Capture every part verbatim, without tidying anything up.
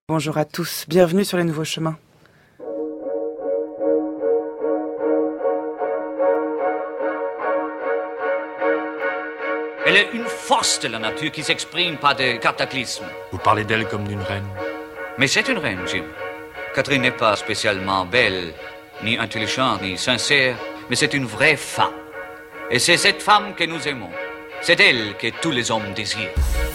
Bonjour à tous, bienvenue sur les nouveaux chemins. Elle est une force de la nature qui s'exprime par des cataclysmes. Vous parlez d'elle comme d'une reine. Mais c'est une reine, Jim. Catherine n'est pas spécialement belle, ni intelligente, ni sincère, mais c'est une vraie femme. Et c'est cette femme que nous aimons. C'est elle que tous les hommes désirent.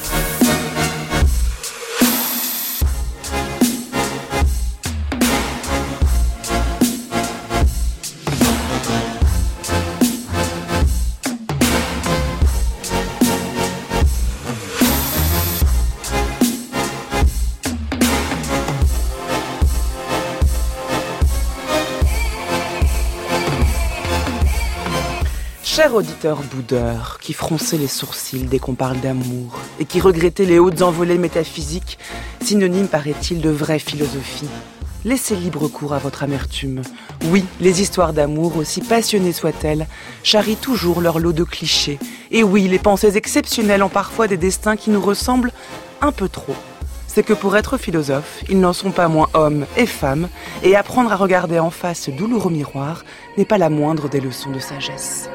Cher auditeur boudeur, qui fronçait les sourcils dès qu'on parle d'amour, et qui regrettait les hautes envolées métaphysiques, synonymes, paraît-il, de vraie philosophie, laissez libre cours à votre amertume. Oui, les histoires d'amour, aussi passionnées soient-elles, charrient toujours leur lot de clichés. Et oui, les pensées exceptionnelles ont parfois des destins qui nous ressemblent un peu trop. C'est que pour être philosophes, ils n'en sont pas moins hommes et femmes, et apprendre à regarder en face ce douloureux miroir n'est pas la moindre des leçons de sagesse.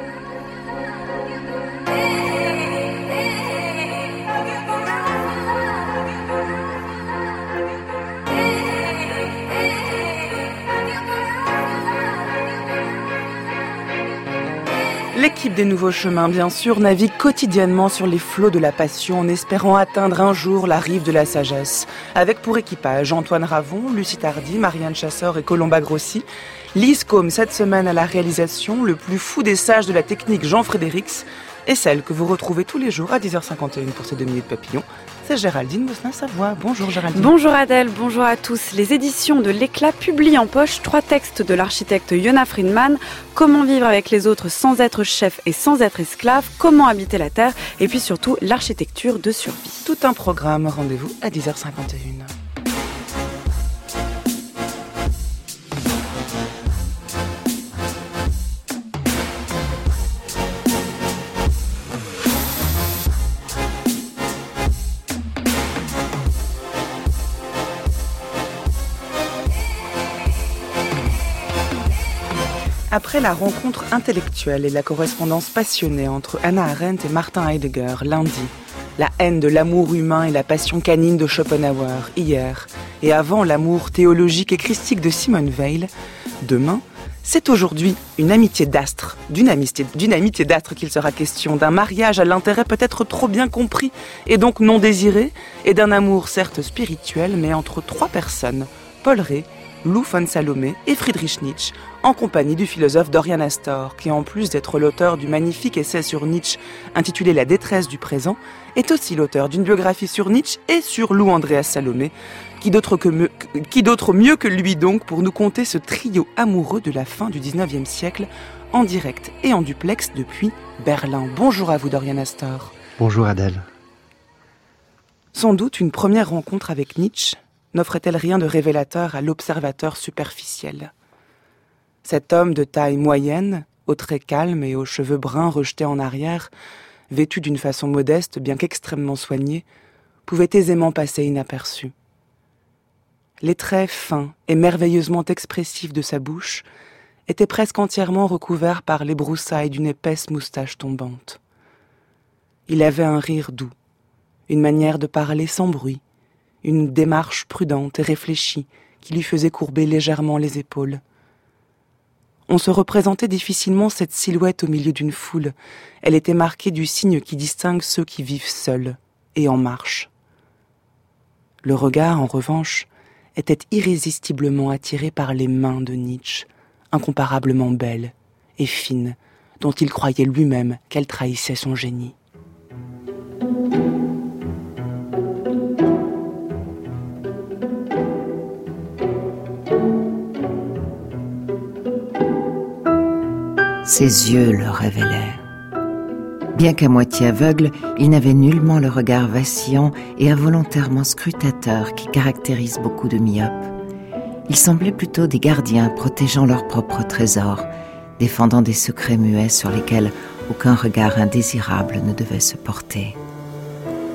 L'équipe des Nouveaux Chemins, bien sûr, navigue quotidiennement sur les flots de la passion en espérant atteindre un jour la rive de la sagesse. Avec pour équipage Antoine Ravon, Lucie Tardy, Marianne Chasseur et Colomba Grossi. Lise Côme, cette semaine à la réalisation, le plus fou des sages de la technique Jean Frédérix, et celle que vous retrouvez tous les jours à dix heures cinquante et une pour ces deux minutes papillons. C'est Géraldine Bosselin-Savoie. Bonjour Géraldine. Bonjour Adèle, bonjour à tous. Les éditions de l'Éclat publient en poche trois textes de l'architecte Yona Friedman. Comment vivre avec les autres sans être chef et sans être esclave, comment habiter la terre et puis surtout l'architecture de survie. Tout un programme, rendez-vous à dix heures cinquante et une. Après la rencontre intellectuelle et la correspondance passionnée entre Hannah Arendt et Martin Heidegger lundi, la haine de l'amour humain et la passion canine de Schopenhauer hier, et avant l'amour théologique et christique de Simone Weil, demain, c'est aujourd'hui une amitié d'astre, d'une amitié, d'une amitié d'astre qu'il sera question, d'un mariage à l'intérêt peut-être trop bien compris et donc non désiré, et d'un amour certes spirituel mais entre trois personnes, Paul Rée, Lou von Salomé et Friedrich Nietzsche, en compagnie du philosophe Dorian Astor, qui en plus d'être l'auteur du magnifique essai sur Nietzsche intitulé La détresse du présent, est aussi l'auteur d'une biographie sur Nietzsche et sur Lou Andreas Salomé, qui d'autre, que me, qui d'autre mieux que lui donc pour nous conter ce trio amoureux de la fin du dix-neuvième siècle, en direct et en duplex depuis Berlin. Bonjour à vous Dorian Astor. Bonjour Adèle. Sans doute une première rencontre avec Nietzsche n'offrait-elle rien de révélateur à l'observateur superficiel. Cet homme de taille moyenne, aux traits calmes et aux cheveux bruns rejetés en arrière, vêtu d'une façon modeste bien qu'extrêmement soignée, pouvait aisément passer inaperçu. Les traits fins et merveilleusement expressifs de sa bouche étaient presque entièrement recouverts par les broussailles d'une épaisse moustache tombante. Il avait un rire doux, une manière de parler sans bruit, une démarche prudente et réfléchie qui lui faisait courber légèrement les épaules. On se représentait difficilement cette silhouette au milieu d'une foule. Elle était marquée du signe qui distingue ceux qui vivent seuls et en marche. Le regard, en revanche, était irrésistiblement attiré par les mains de Nietzsche, incomparablement belles et fines, dont il croyait lui-même qu'elles trahissaient son génie. Ses yeux le révélaient. Bien qu'à moitié aveugle, il n'avait nullement le regard vacillant et involontairement scrutateur qui caractérise beaucoup de myopes. Ils semblaient plutôt des gardiens protégeant leur propre trésor, défendant des secrets muets sur lesquels aucun regard indésirable ne devait se porter.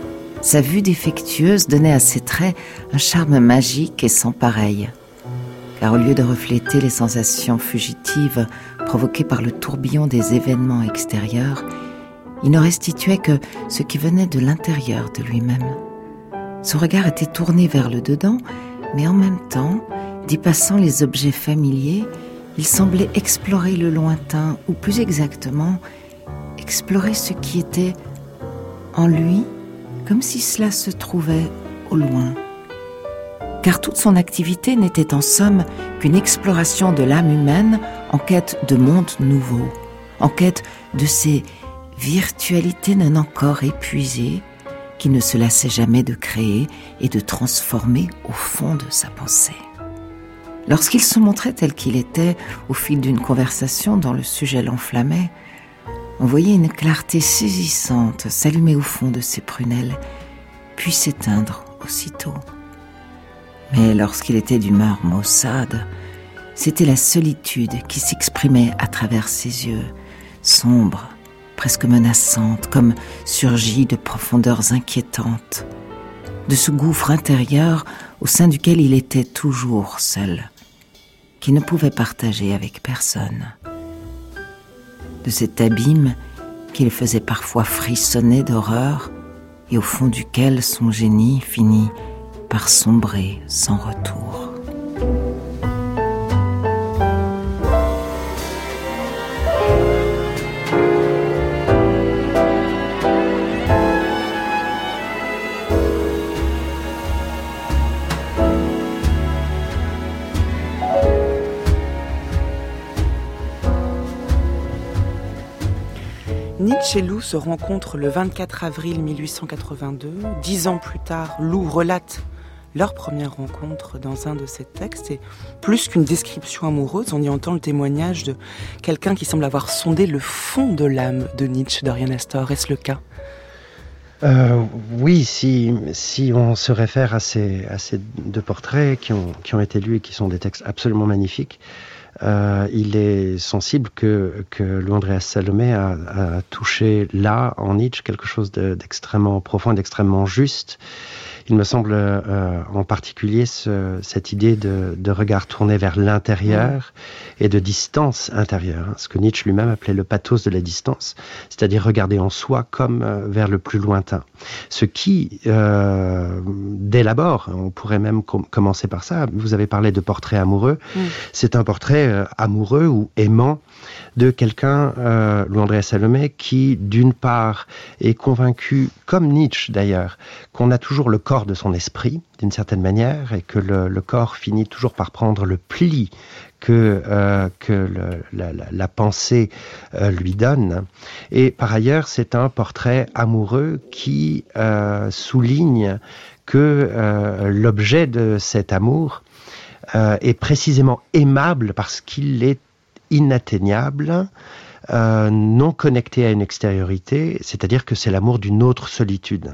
Sa vue défectueuse donnait à ses traits un charme magique et sans pareil. Car au lieu de refléter les sensations fugitives provoquées par le tourbillon des événements extérieurs, il ne restituait que ce qui venait de l'intérieur de lui-même. Son regard était tourné vers le dedans, mais en même temps, dépassant les objets familiers, il semblait explorer le lointain, ou plus exactement, explorer ce qui était en lui, comme si cela se trouvait au loin. Car toute son activité n'était en somme qu'une exploration de l'âme humaine en quête de mondes nouveaux, en quête de ces virtualités non encore épuisées qui ne se lassaient jamais de créer et de transformer au fond de sa pensée. Lorsqu'il se montrait tel qu'il était au fil d'une conversation dont le sujet l'enflammait, on voyait une clarté saisissante s'allumer au fond de ses prunelles, puis s'éteindre aussitôt. Mais lorsqu'il était d'humeur maussade, c'était la solitude qui s'exprimait à travers ses yeux, sombre, presque menaçante, comme surgie de profondeurs inquiétantes, de ce gouffre intérieur au sein duquel il était toujours seul, qu'il ne pouvait partager avec personne. De cet abîme qui le faisait parfois frissonner d'horreur et au fond duquel son génie finit par sombrer sans retour. Nietzsche et Lou se rencontrent le vingt-quatre avril mille huit cent quatre-vingt-deux. Dix ans plus tard, Lou relate leur première rencontre dans un de ses textes. Et plus qu'une description amoureuse, on y entend le témoignage de quelqu'un qui semble avoir sondé le fond de l'âme de Nietzsche, Dorian Astor. Est-ce le cas ? Euh, oui, si, si on se réfère à ces, à ces deux portraits qui ont, qui ont été lus et qui sont des textes absolument magnifiques, Euh, il est sensible que, que Lou Andréas Salomé a, a touché là, en Nietzsche, quelque chose de, d'extrêmement profond, d'extrêmement juste. Il me semble euh, en particulier ce, cette idée de, de regard tourné vers l'intérieur et de distance intérieure, hein, ce que Nietzsche lui-même appelait le pathos de la distance, c'est-à-dire regarder en soi comme euh, vers le plus lointain. Ce qui, euh, dès l'abord, on pourrait même com- commencer par ça, vous avez parlé de portrait amoureux, mmh. c'est un portrait euh, amoureux ou aimant de quelqu'un, euh, Lou Andréas Salomé, qui, d'une part, est convaincu, comme Nietzsche d'ailleurs, qu'on a toujours le corps de son esprit, d'une certaine manière, et que le, le corps finit toujours par prendre le pli que, euh, que le, la, la, la pensée euh, lui donne. Et par ailleurs, c'est un portrait amoureux qui euh, souligne que euh, l'objet de cet amour euh, est précisément aimable parce qu'il est inatteignable, euh, non connecté à une extériorité, c'est-à-dire que c'est l'amour d'une autre solitude.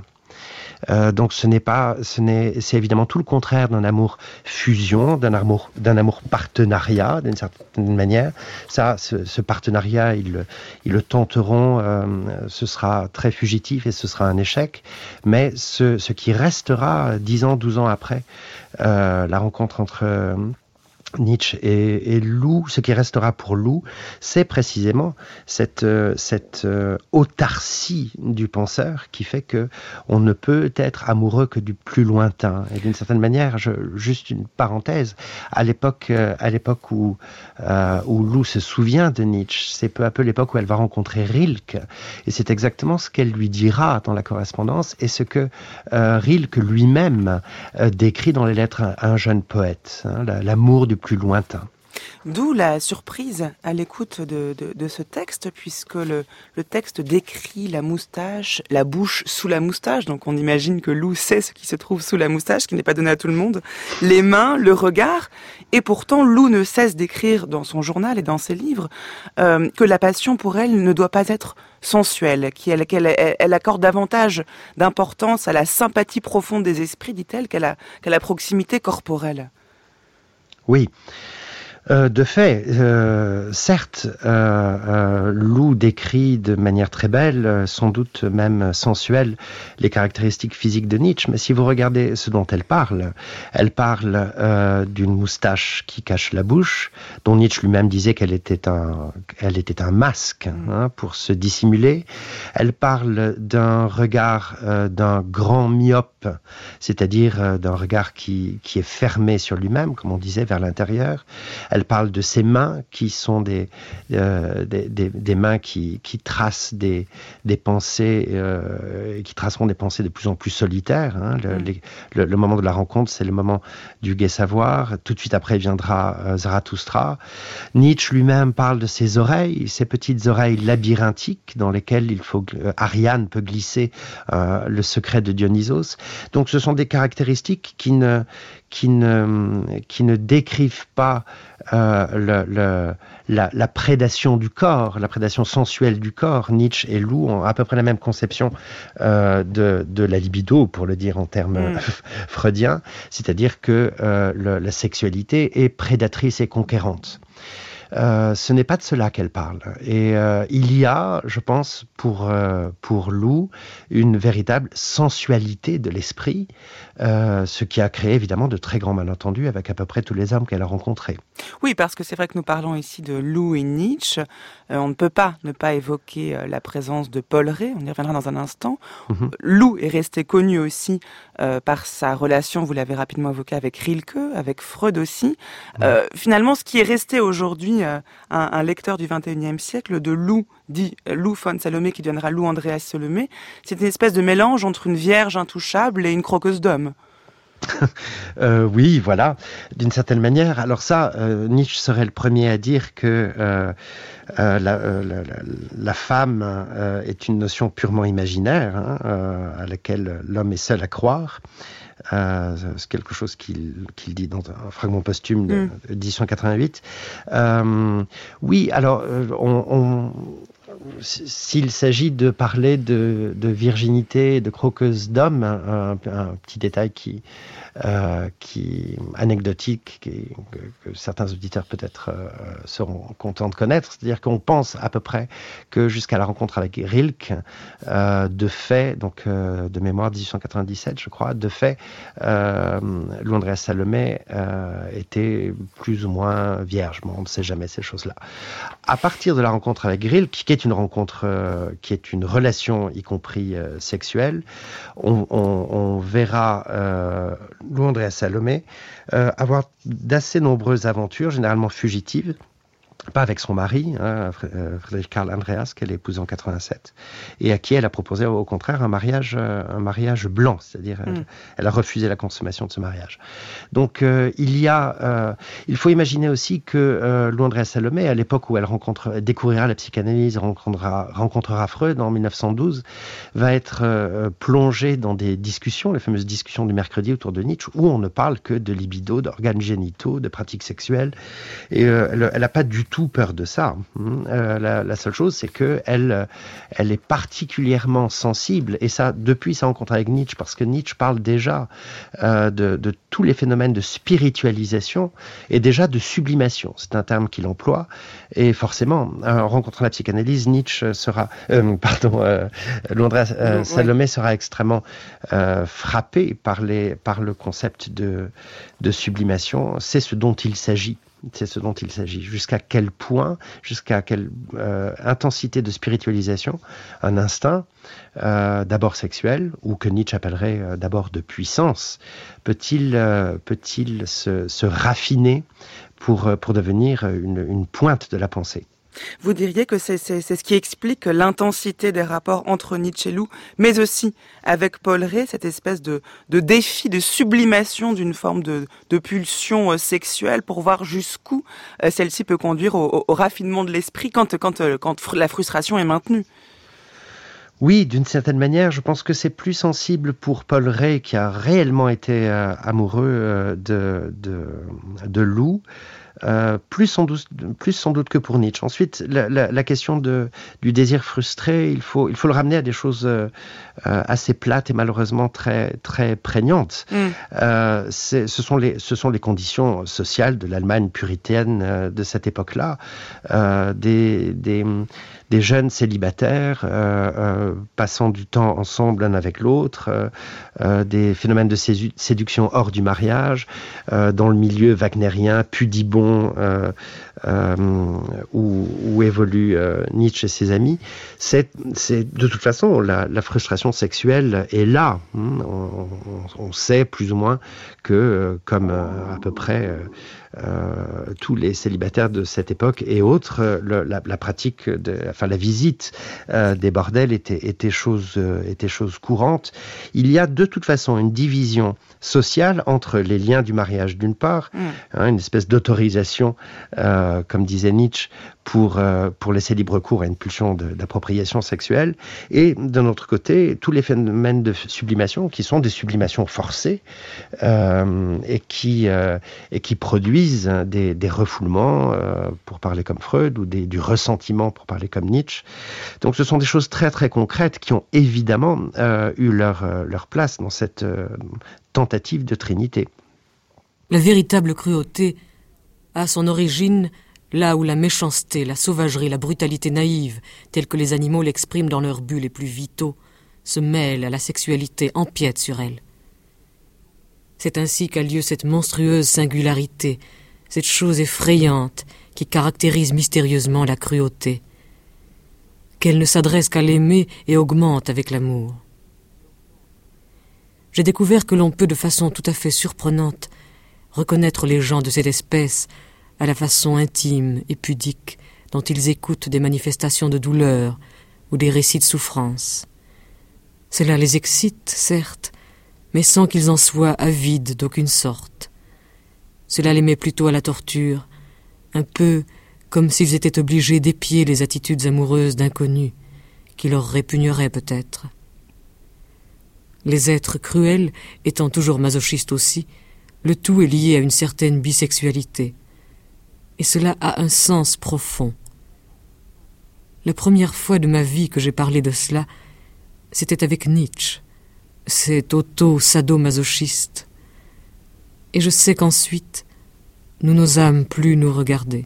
Euh, donc ce n'est pas, ce n'est, c'est évidemment tout le contraire d'un amour fusion, d'un amour, d'un amour partenariat, d'une certaine manière. Ça, ce, ce partenariat, ils le, ils le tenteront, euh, ce sera très fugitif et ce sera un échec. Mais ce, ce qui restera dix ans, douze ans après euh, la rencontre entre euh, Nietzsche et, et Lou, ce qui restera pour Lou, c'est précisément cette, euh, cette euh, autarcie du penseur qui fait que on ne peut être amoureux que du plus lointain. Et d'une certaine manière, je, juste une parenthèse, à l'époque, euh, à l'époque où, euh, où Lou se souvient de Nietzsche, c'est peu à peu l'époque où elle va rencontrer Rilke, et c'est exactement ce qu'elle lui dira dans la correspondance, et ce que euh, Rilke lui-même euh, décrit dans les lettres à un jeune poète, hein, l'amour du plus lointain. D'où la surprise à l'écoute de, de, de ce texte, puisque le, le texte décrit la moustache, la bouche sous la moustache, donc on imagine que Lou sait ce qui se trouve sous la moustache, qui n'est pas donné à tout le monde, les mains, le regard, et pourtant Lou ne cesse d'écrire dans son journal et dans ses livres euh, que la passion pour elle ne doit pas être sensuelle, qu'elle, qu'elle elle accorde davantage d'importance à la sympathie profonde des esprits, dit-elle, qu'à la, qu'à la proximité corporelle. Oui. Euh, de fait, euh, certes, euh, euh, Lou décrit de manière très belle, euh, sans doute même sensuelle, les caractéristiques physiques de Nietzsche, mais si vous regardez ce dont elle parle, elle parle euh, d'une moustache qui cache la bouche, dont Nietzsche lui-même disait qu'elle était un, elle était un masque hein, pour se dissimuler. Elle parle d'un regard euh, d'un grand myope, c'est-à-dire euh, d'un regard qui, qui est fermé sur lui-même, comme on disait, vers l'intérieur. Elle parle de ses mains qui sont des, euh, des, des, des mains qui, qui tracent des, des pensées, euh, qui traceront des pensées de plus en plus solitaires. Hein. Le, mm. les, le, le moment de la rencontre, c'est le moment du gai savoir. Tout de suite après viendra euh, Zarathustra. Nietzsche lui-même parle de ses oreilles, ces petites oreilles labyrinthiques dans lesquelles il faut, euh, Ariane peut glisser euh, le secret de Dionysos. Donc ce sont des caractéristiques qui ne, qui ne, qui ne décrivent pas Euh, le, le, la, la prédation du corps, la prédation sensuelle du corps. Nietzsche et Lou ont à peu près la même conception euh, de, de la libido, pour le dire en termes mm. freudiens, c'est-à-dire que euh, le, la sexualité est prédatrice et conquérante. Euh, ce n'est pas de cela qu'elle parle. Et euh, il y a, je pense, pour, euh, pour Lou, une véritable sensualité de l'esprit, euh, ce qui a créé évidemment de très grands malentendus avec à peu près tous les hommes qu'elle a rencontrés. Oui, parce que c'est vrai que nous parlons ici de Lou et Nietzsche. Euh, on ne peut pas ne pas évoquer euh, la présence de Paul Rée, on y reviendra dans un instant. Mm-hmm. Lou est resté connu aussi euh, par sa relation, vous l'avez rapidement évoqué, avec Rilke, avec Freud aussi. Mm. Euh, finalement, ce qui est resté aujourd'hui Un, un lecteur du vingt et unième siècle de Lou, dit Lou von Salomé, qui deviendra Lou Andreas Salomé, c'est une espèce de mélange entre une vierge intouchable et une croqueuse d'homme. euh, oui, voilà, d'une certaine manière. Alors ça, euh, Nietzsche serait le premier à dire que euh, euh, la, euh, la, la, la femme euh, est une notion purement imaginaire, hein, euh, à laquelle l'homme est seul à croire. Euh, c'est quelque chose qu'il, qu'il dit dans un fragment posthume de, mm. de dix-huit cent quatre-vingt-huit. Euh, oui, alors, on, on, s'il s'agit de parler de, de virginité, de croqueuse d'homme, un, un, un petit détail qui, euh, qui anecdotique, qui, que, que certains auditeurs peut-être euh, seront contents de connaître, c'est-à-dire qu'on pense à peu près que jusqu'à la rencontre avec Rilke, euh, de fait, donc euh, de mémoire dix-huit cent quatre-vingt-dix-sept, je crois, de fait, euh, Lou Andreas Salomé euh, était plus ou moins vierge. Bon, on ne sait jamais ces choses-là. À partir de la rencontre avec Rilke, qui est une rencontre, euh, qui est une relation, y compris euh, sexuelle, on, on, on verra euh, Lou Andreas Salomé euh, avoir d'assez nombreuses aventures, généralement fugitives, pas avec son mari, hein, Friedrich Karl Andreas, qu'elle a épousé en quatre-vingt-sept, et à qui elle a proposé au contraire un mariage, un mariage blanc, c'est-à-dire mm. elle, elle a refusé la consommation de ce mariage. Donc euh, il y a, euh, il faut imaginer aussi que euh, Lou Andreas Salomé, à l'époque où elle rencontre, découvrira la psychanalyse, rencontrera, rencontrera Freud en dix-neuf cent douze, va être euh, plongée dans des discussions, les fameuses discussions du mercredi autour de Nietzsche, où on ne parle que de libido, d'organes génitaux, de pratiques sexuelles, et euh, elle n'a pas du tout peur de ça. Euh, la, la seule chose, c'est que elle, elle est particulièrement sensible, et ça depuis sa rencontre avec Nietzsche, parce que Nietzsche parle déjà euh, de, de tous les phénomènes de spiritualisation et déjà de sublimation. C'est un terme qu'il emploie, et forcément, en rencontrant la psychanalyse, Nietzsche sera, euh, pardon, euh, Lou Andreas euh, Salomé sera extrêmement euh, frappé par les, par le concept de, de sublimation. C'est ce dont il s'agit. C'est ce dont il s'agit. Jusqu'à quel point, jusqu'à quelle euh, intensité de spiritualisation, un instinct, euh, d'abord sexuel, ou que Nietzsche appellerait euh, d'abord de puissance, peut-il, euh, peut-il se, se raffiner pour, pour devenir une, une pointe de la pensée? Vous diriez que c'est, c'est, c'est ce qui explique l'intensité des rapports entre Nietzsche et Lou, mais aussi avec Paul Rée, cette espèce de, de défi, de sublimation d'une forme de, de pulsion sexuelle pour voir jusqu'où celle-ci peut conduire au, au, au raffinement de l'esprit quand, quand, quand la frustration est maintenue. Oui, d'une certaine manière, je pense que c'est plus sensible pour Paul Rée, qui a réellement été euh, amoureux euh, de, de, de Lou. euh, plus, sans doute, plus sans doute que pour Nietzsche. Ensuite, la, la, la question de, du désir frustré, il faut, il faut le ramener à des choses euh, assez plates et malheureusement très, très prégnantes. Mm. Euh, c'est, ce, sont les, ce sont les conditions sociales de l'Allemagne puritaine euh, de cette époque-là. Euh, des, des, des jeunes célibataires euh, euh, passant du temps ensemble l'un avec l'autre, euh, euh, des phénomènes de sédu- séduction hors du mariage, euh, dans le milieu wagnérien, pudibond, euh, euh, où, où évoluent euh, Nietzsche et ses amis. C'est, c'est de toute façon, la, la frustration sexuelle est là. Hein. On, on, on sait plus ou moins que, euh, comme euh, à peu près euh, euh, tous les célibataires de cette époque et autres, euh, le, la, la pratique, de, enfin la visite euh, des bordels était, était, chose, euh, était chose courante. Il y a de toute façon une division sociale entre les liens du mariage d'une part, mmh. hein, une espèce d'autorisation, euh, comme disait Nietzsche, pour, euh, pour laisser libre cours à une pulsion de, d'appropriation sexuelle, et d'un autre côté, tous les phénomènes de sublimation qui sont des sublimations forcées euh, et, qui, euh, et qui produisent des, des refoulements, euh, pour parler comme Freud, ou des, du ressentiment, pour parler comme Nietzsche. Donc ce sont des choses très très concrètes qui ont évidemment euh, eu leur, euh, leur place dans cette euh, tentative de trinité. La véritable cruauté a son origine là où la méchanceté, la sauvagerie, la brutalité naïve, telles que les animaux l'expriment dans leurs buts les plus vitaux, se mêlent à la sexualité, empiètent sur elle. C'est ainsi qu'a lieu cette monstrueuse singularité, cette chose effrayante qui caractérise mystérieusement la cruauté, qu'elle ne s'adresse qu'à l'aimer et augmente avec l'amour. J'ai découvert que l'on peut de façon tout à fait surprenante reconnaître les gens de cette espèce à la façon intime et pudique dont ils écoutent des manifestations de douleur ou des récits de souffrance. Cela les excite, certes, mais sans qu'ils en soient avides d'aucune sorte. Cela les met plutôt à la torture, un peu comme s'ils étaient obligés d'épier les attitudes amoureuses d'inconnus, qui leur répugneraient peut-être. Les êtres cruels étant toujours masochistes aussi, le tout est lié à une certaine bisexualité. Et cela a un sens profond. La première fois de ma vie que j'ai parlé de cela, c'était avec Nietzsche, cet auto-sadomasochiste. Et je sais qu'ensuite, nous n'osâmes plus nous regarder.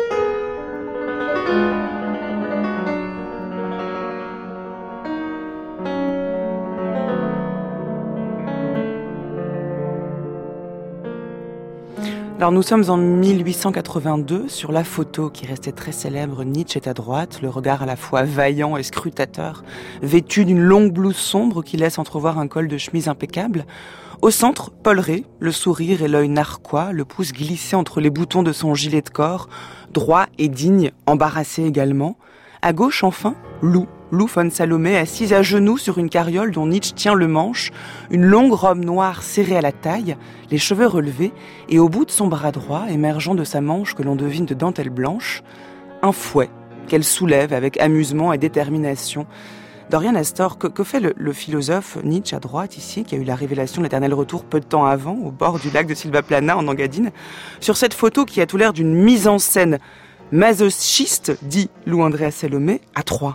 Alors nous sommes en mille huit cent quatre-vingt-deux, sur la photo qui restait très célèbre, Nietzsche est à droite, le regard à la fois vaillant et scrutateur, vêtu d'une longue blouse sombre qui laisse entrevoir un col de chemise impeccable. Au centre, Paul Rée, le sourire et l'œil narquois, le pouce glissé entre les boutons de son gilet de corps, droit et digne, embarrassé également. À gauche, enfin, Lou, Lou von Salomé, assise à genoux sur une carriole dont Nietzsche tient le manche, une longue robe noire serrée à la taille, les cheveux relevés, et au bout de son bras droit, émergeant de sa manche que l'on devine de dentelle blanche, un fouet qu'elle soulève avec amusement et détermination. Dorian Astor, que, que fait le, le philosophe Nietzsche à droite ici, qui a eu la révélation de l'éternel retour peu de temps avant, au bord du lac de Silvaplana en Engadine, sur cette photo qui a tout l'air d'une mise en scène masochiste, dit Lou Andréa Salomé, à trois.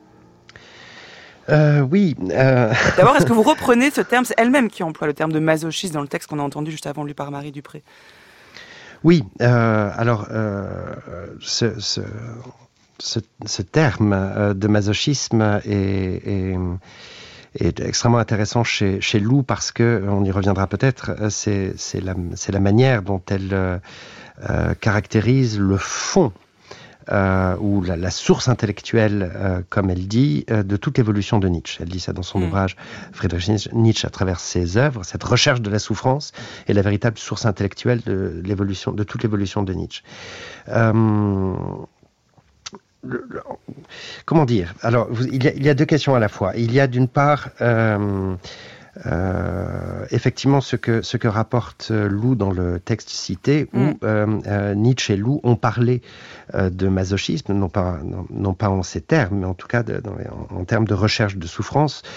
Euh, oui. Euh... D'abord, est-ce que vous reprenez ce terme? C'est elle-même qui emploie le terme de masochiste dans le texte qu'on a entendu juste avant lu par Marie Dupré. Oui. Euh, alors, euh, ce, ce, ce, ce terme de masochisme est, est, est extrêmement intéressant chez, chez Lou parce que, on y reviendra peut-être, c'est, c'est, la, c'est la manière dont elle euh, caractérise le fond Euh, ou la, la source intellectuelle, euh, comme elle dit, euh, de toute l'évolution de Nietzsche. Elle dit ça dans son mmh. ouvrage Friedrich Nietzsche à travers ses œuvres. Cette recherche de la souffrance est la véritable source intellectuelle de l'évolution, de toute l'évolution de Nietzsche. Euh, le, le, comment dire? Alors, vous, il, y a, il y a deux questions à la fois. Il y a d'une part euh, Euh, effectivement, ce que, ce que rapporte Lou dans le texte cité, où mm. euh, euh, Nietzsche et Lou ont parlé euh, de masochisme, non pas, non, non pas en ces termes, mais en tout cas de, dans, en, en termes de recherche de souffrance.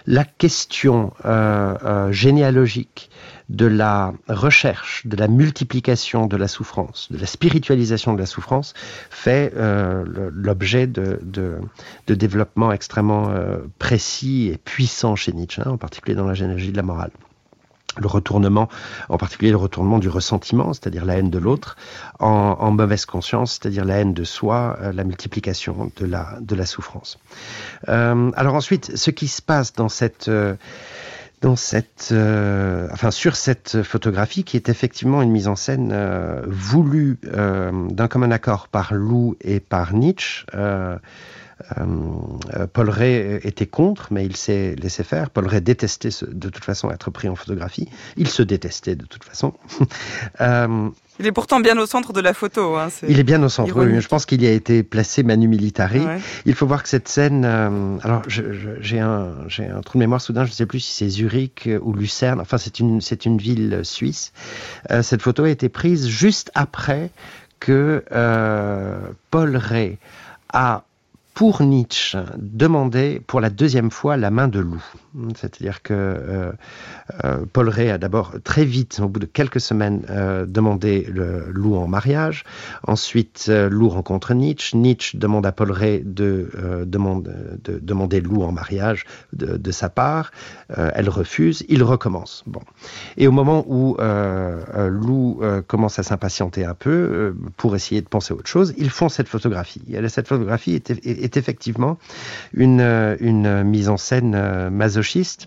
la question euh, euh, généalogique de la recherche, de la multiplication de la souffrance, de la spiritualisation de la souffrance, fait euh, l'objet de, de, de développements extrêmement euh, précis et puissants chez Nietzsche, hein, en particulier dans la généalogie de la morale. Le retournement, en particulier le retournement du ressentiment, c'est-à-dire la haine de l'autre, en, en mauvaise conscience, c'est-à-dire la haine de soi, euh, la multiplication de la, de la souffrance. Euh, alors ensuite, ce qui se passe dans cette... Euh, dans cette, euh, enfin sur cette photographie qui est effectivement une mise en scène euh, voulue euh, d'un commun accord par Lou et par Nietzsche. Euh, euh, Paul Ray était contre, mais il s'est laissé faire. Paul Ray détestait ce, de toute façon être pris en photographie. Il se détestait de toute façon. euh, Il est pourtant bien au centre de la photo. Hein, il est bien au centre, oui. Je pense qu'il y a été placé manu militari. Ouais. Il faut voir que cette scène... Euh, alors, je, je, j'ai, un, j'ai un trou de mémoire soudain, je ne sais plus si c'est Zurich ou Lucerne. Enfin, c'est une, c'est une ville suisse. Euh, cette photo a été prise juste après que euh, Paul Ray a, pour Nietzsche, demandé pour la deuxième fois la main de Lou. C'est-à-dire que euh, euh, Paul Ray a d'abord très vite, au bout de quelques semaines, euh, demandé le Lou en mariage. Ensuite, euh, Lou rencontre Nietzsche. Nietzsche demande à Paul Ray de, euh, demande, de demander Lou en mariage de, de sa part. Euh, elle refuse. Il recommence. Bon. Et au moment où euh, euh, Lou euh, commence à s'impatienter un peu euh, pour essayer de penser à autre chose, ils font cette photographie. Et cette photographie est, est, est effectivement une, une mise en scène euh, masochiste.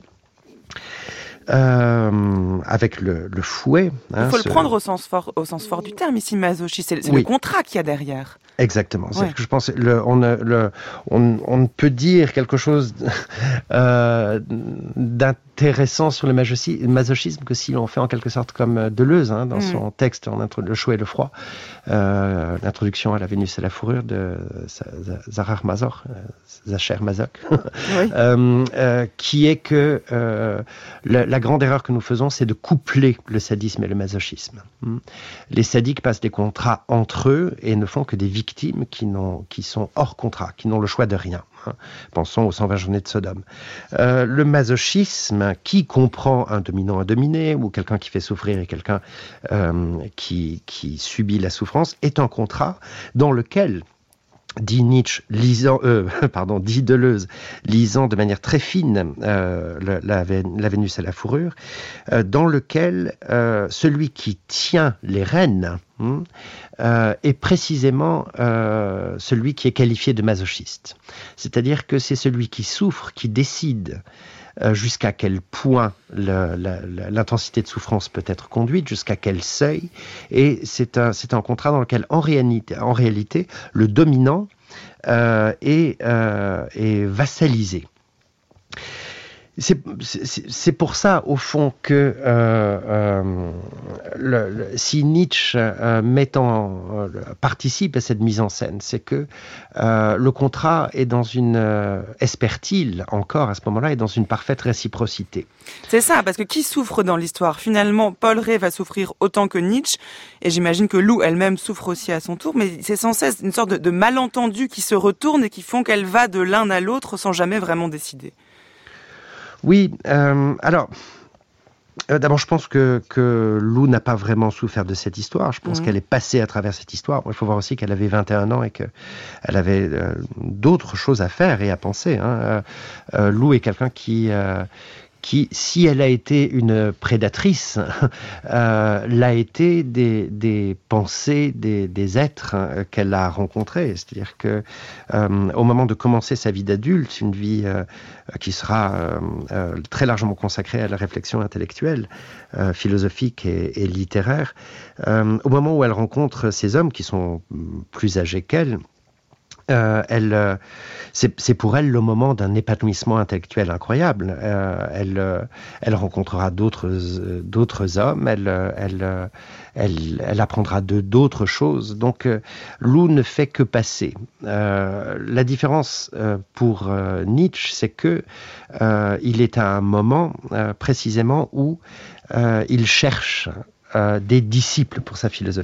Euh, avec le, le fouet. Hein, il faut ce... le prendre au sens fort, au sens fort du terme ici, masochiste. C'est, c'est oui. le contrat qu'il y a derrière. Exactement. Ouais. C'est que je pense le, on, le, on, on ne peut dire quelque chose euh, d'intéressant sur le masochisme que si l'on fait en quelque sorte comme Deleuze hein, dans mmh. son texte en intro, Le chaud et le froid, euh, l'introduction à la Vénus et la fourrure de Zarar Mazor, Zacher Mazok, oui. euh, euh, qui est que euh, la, la grande erreur que nous faisons, c'est de coupler le sadisme et le masochisme. Les sadiques passent des contrats entre eux et ne font que des victimes qui, n'ont, qui sont hors contrat, qui n'ont le choix de rien. Hein. Pensons aux cent vingt journées de Sodome. Euh, le masochisme, qui comprend un dominant, un dominé, ou quelqu'un qui fait souffrir et quelqu'un euh, qui, qui subit la souffrance, est un contrat dans lequel dit Nietzsche, lisant, euh, pardon, dit Deleuze, lisant de manière très fine euh, la, la, la Vénus et la fourrure, euh, dans lequel euh, celui qui tient les rênes hein, euh, est précisément euh, celui qui est qualifié de masochiste. C'est-à-dire que c'est celui qui souffre, qui décide Euh, jusqu'à quel point le, la, la, l'intensité de souffrance peut être conduite, jusqu'à quel seuil. Et c'est un, c'est un contrat dans lequel, en réalité, en réalité le dominant euh, est, euh, est vassalisé. C'est, c'est, c'est pour ça, au fond, que euh, euh, le, le, si Nietzsche euh, met en, euh, participe à cette mise en scène, c'est que euh, le contrat est dans une euh, espertile, encore à ce moment-là, est dans une parfaite réciprocité. C'est ça, parce que qui souffre dans l'histoire ? Finalement, Paul Ray va souffrir autant que Nietzsche, et j'imagine que Lou elle-même souffre aussi à son tour, mais c'est sans cesse une sorte de, de malentendu qui se retourne et qui font qu'elle va de l'un à l'autre sans jamais vraiment décider. Oui, euh, alors, euh, d'abord je pense que, que Lou n'a pas vraiment souffert de cette histoire, je pense mmh. qu'elle est passée à travers cette histoire. Bon, il faut voir aussi qu'elle avait vingt et un ans et qu'elle avait euh, d'autres choses à faire et à penser. Hein. Euh, euh, Lou est quelqu'un qui... Euh, qui, si elle a été une prédatrice, euh, l'a été des, des pensées, des, des êtres euh, qu'elle a rencontrés. C'est-à-dire que euh, au moment de commencer sa vie d'adulte, une vie euh, qui sera euh, euh, très largement consacrée à la réflexion intellectuelle, euh, philosophique et, et littéraire, euh, au moment où elle rencontre ces hommes qui sont plus âgés qu'elle, Euh, elle, euh, c'est, c'est pour elle le moment d'un épanouissement intellectuel incroyable. Euh, elle, euh, elle rencontrera d'autres, euh, d'autres hommes, elle, euh, elle, euh, elle, elle apprendra de d'autres choses. Donc, euh, Lou ne fait que passer. Euh, la différence euh, pour euh, Nietzsche, c'est que euh, il est à un moment euh, précisément où euh, il cherche euh, des disciples pour sa philosophie.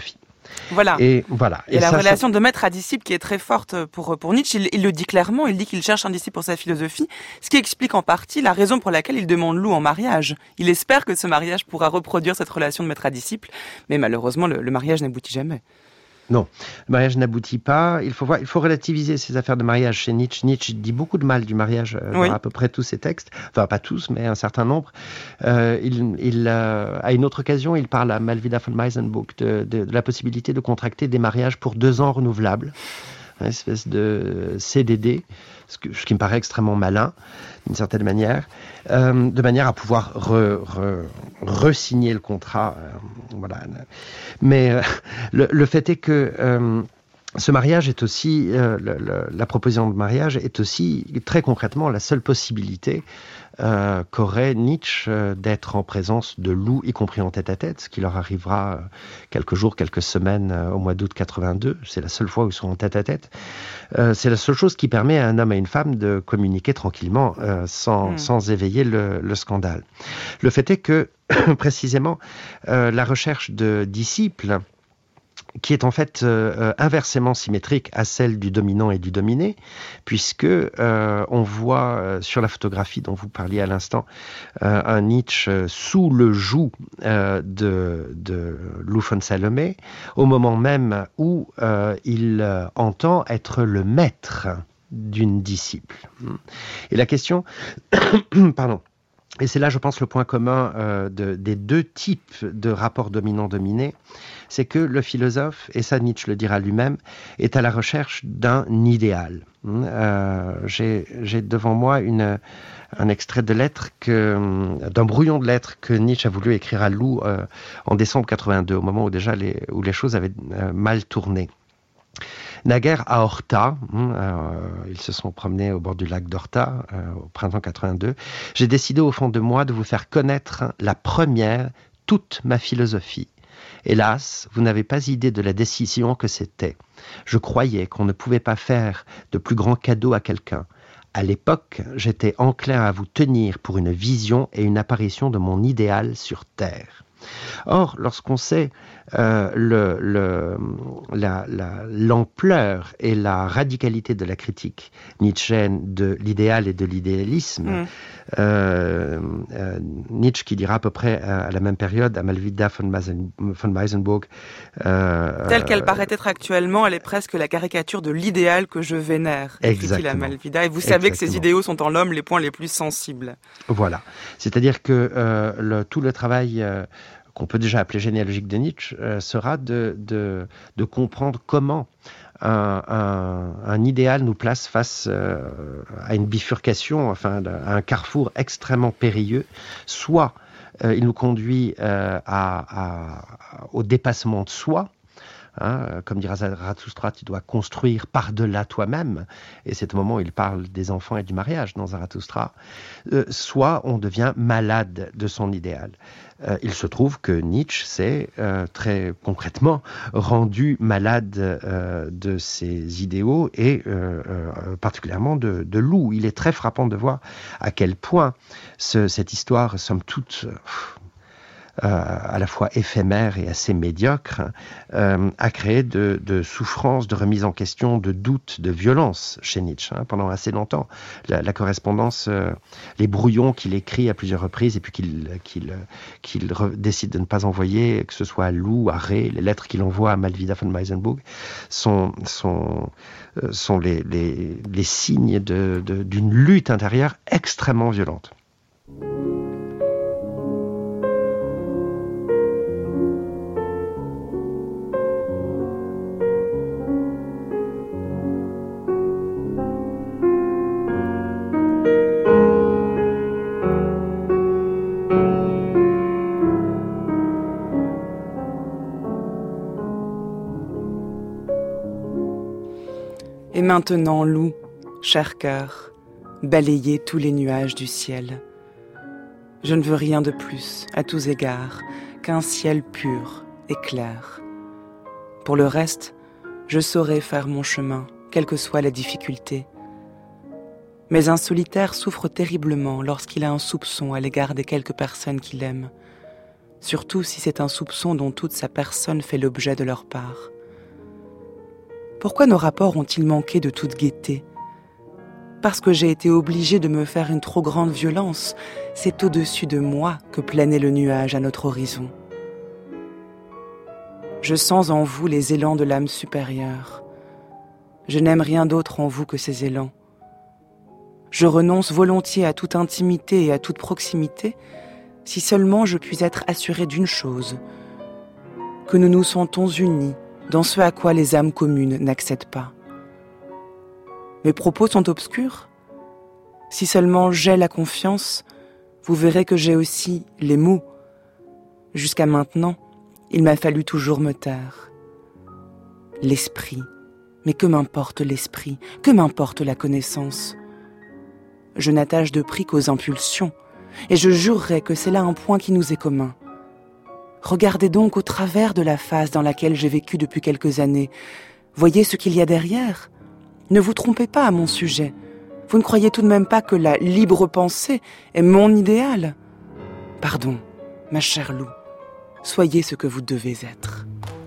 Voilà. Et voilà. Et, et la ça, relation ça... de maître à disciple qui est très forte pour, pour Nietzsche, il, il le dit clairement, il dit qu'il cherche un disciple pour sa philosophie, ce qui explique en partie la raison pour laquelle il demande Lou en mariage. Il espère que ce mariage pourra reproduire cette relation de maître à disciple, mais malheureusement, le, le mariage n'aboutit jamais. Non, le mariage n'aboutit pas. Il faut voir, il faut relativiser ces affaires de mariage chez Nietzsche. Nietzsche dit beaucoup de mal du mariage euh, oui. dans à peu près tous ses textes. Enfin, pas tous, mais un certain nombre. Euh, il, il, euh, à une autre occasion, il parle à Malvida von Meisenburg de, de, de la possibilité de contracter des mariages pour deux ans renouvelables. Une espèce de C D D, ce, que, ce qui me paraît extrêmement malin, d'une certaine manière, euh, de manière à pouvoir re, re, re-signer le contrat. Euh, voilà. Mais euh, le, le fait est que euh, ce mariage est aussi, euh, le, le, la proposition de mariage est aussi très concrètement la seule possibilité euh, qu'aurait Nietzsche euh, d'être en présence de Lou, y compris en tête-à-tête, ce qui leur arrivera euh, quelques jours, quelques semaines euh, au mois d'août quatre-vingt-deux. C'est la seule fois où ils sont en tête-à-tête. Euh, c'est la seule chose qui permet à un homme et une femme de communiquer tranquillement euh, sans, mmh. sans éveiller le, le scandale. Le fait est que, précisément, euh, la recherche de disciples, qui est en fait euh, inversement symétrique à celle du dominant et du dominé, puisque euh, on voit euh, sur la photographie dont vous parliez à l'instant euh, un Nietzsche sous le joug euh, de, de Lou von Salome, au moment même où euh, il euh, entend être le maître d'une disciple. Et la question, pardon. Et c'est là, je pense, le point commun euh, de, des deux types de rapports dominant-dominé, c'est que le philosophe, et ça Nietzsche le dira lui-même, est à la recherche d'un idéal. Euh, j'ai, j'ai devant moi une, un extrait de lettre, que, d'un brouillon de lettres que Nietzsche a voulu écrire à Lou euh, en décembre quatre-vingt-deux, au moment où déjà les, où les choses avaient euh, mal tourné. Naguère à Horta, euh, ils se sont promenés au bord du lac d'Horta euh, au printemps quatre-vingt-deux, j'ai décidé au fond de moi de vous faire connaître la première, toute ma philosophie. Hélas, vous n'avez pas idée de la décision que c'était. Je croyais qu'on ne pouvait pas faire de plus grand cadeau à quelqu'un. À l'époque, j'étais enclin à vous tenir pour une vision et une apparition de mon idéal sur Terre. Or, lorsqu'on sait euh, le, le, la, la, l'ampleur et la radicalité de la critique nietzschéenne de l'idéal et de l'idéalisme, mmh. euh, euh, Nietzsche qui dira à peu près à, à la même période à Malvida von, Maisen, von Meisenburg... Euh, Telle qu'elle paraît être actuellement, elle est presque la caricature de l'idéal que je vénère, écrit-il à Malvida. Et vous savez Exactement. Que ces idéaux sont en l'homme les points les plus sensibles. Voilà. C'est-à-dire que euh, le, tout le travail... Euh, qu'on peut déjà appeler généalogique de Nietzsche, euh, sera de, de, de comprendre comment un, un, un idéal nous place face euh, à une bifurcation, enfin à un carrefour extrêmement périlleux. Soit euh, il nous conduit euh, à, à, au dépassement de soi, Hein, comme dira Zarathustra, tu dois construire par-delà toi-même, et c'est au moment où il parle des enfants et du mariage dans Zarathustra, euh, soit on devient malade de son idéal. Euh, il se trouve que Nietzsche s'est euh, très concrètement rendu malade euh, de ses idéaux, et euh, euh, particulièrement de, de Lou. Il est très frappant de voir à quel point ce, cette histoire, somme toute... Pff, Euh, à la fois éphémère et assez médiocre, euh, a créé de, de souffrances, de remise en question, de doutes, de violence chez Nietzsche, hein, pendant assez longtemps. La, la correspondance, euh, les brouillons qu'il écrit à plusieurs reprises et puis qu'il, qu'il, qu'il re- décide de ne pas envoyer, que ce soit à Lou, à Ré, les lettres qu'il envoie à Malvida von Meisenburg, sont, sont, euh, sont les, les, les signes de, de, d'une lutte intérieure extrêmement violente. Et maintenant, Lou, cher cœur, balayez tous les nuages du ciel. Je ne veux rien de plus, à tous égards, qu'un ciel pur et clair. Pour le reste, je saurai faire mon chemin, quelle que soit la difficulté. Mais un solitaire souffre terriblement lorsqu'il a un soupçon à l'égard des quelques personnes qu'il aime. surtout si c'est un soupçon dont toute sa personne fait l'objet de leur part. Pourquoi nos rapports ont-ils manqué de toute gaieté ? Parce que j'ai été obligée de me faire une trop grande violence, c'est au-dessus de moi que planait le nuage à notre horizon. Je sens en vous les élans de l'âme supérieure. Je n'aime rien d'autre en vous que ces élans. Je renonce volontiers à toute intimité et à toute proximité, si seulement je puis être assurée d'une chose, que nous nous sentons unis dans ce à quoi les âmes communes n'accèdent pas. Mes propos sont obscurs. Si seulement j'ai la confiance, vous verrez que j'ai aussi les mots. Jusqu'à maintenant, il m'a fallu toujours me taire. L'esprit. Mais que m'importe l'esprit ? Que m'importe la connaissance ? Je n'attache de prix qu'aux impulsions, et je jurerais que c'est là un point qui nous est commun. Regardez donc au travers de la face dans laquelle j'ai vécu depuis quelques années. Voyez ce qu'il y a derrière. Ne vous trompez pas à mon sujet. Vous ne croyez tout de même pas que la libre pensée est mon idéal ? Pardon, ma chère Lou, soyez ce que vous devez être.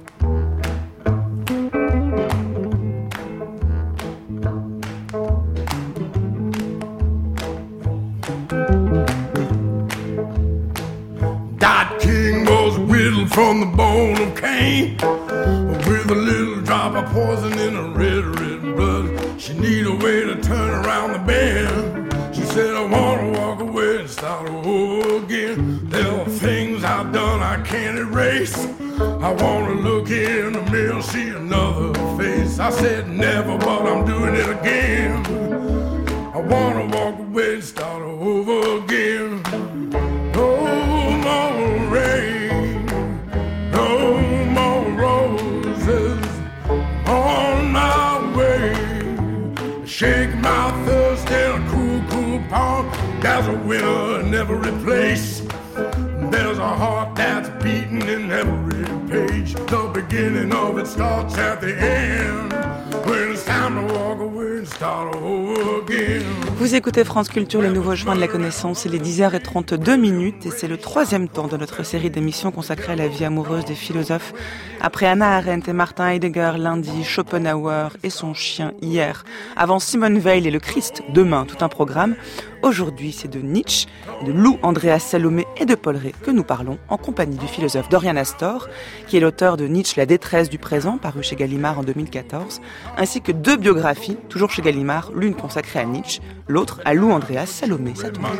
From the bone of Cain, with a little drop of poison in her red, red blood. She need a way to turn around the bend. She said, I wanna walk away and start over again. There are things I've done I can't erase. I wanna look in the mirror, see another face. I said never, but I'm doing it again. I wanna walk away and start over again. No more rain, no more roses on my way. Shake my thirst in a cool, cool pond. There's a winner in every place. There's a heart that's beating in every page. The beginning of it starts at the end. When it's time to walk away and start over again. Vous écoutez France Culture, le nouveau chemin de la connaissance. Il est dix heures trente-deux minutes et c'est le troisième temps de notre série d'émissions consacrée à la vie amoureuse des philosophes. Après Hannah Arendt et Martin Heidegger lundi, Schopenhauer et son chien hier. Avant Simone Weil et le Christ demain, tout un programme. Aujourd'hui, c'est de Nietzsche, de Lou Andréas Salomé et de Paul Rée que nous parlons en compagnie du philosophe Dorian Astor, qui est l'auteur de Nietzsche, La détresse du présent, paru chez Gallimard en deux mille quatorze, ainsi que deux biographies, toujours chez Gallimard, l'une consacrée à Nietzsche, l'autre à Lou Andréas Salomé. Ça tombe.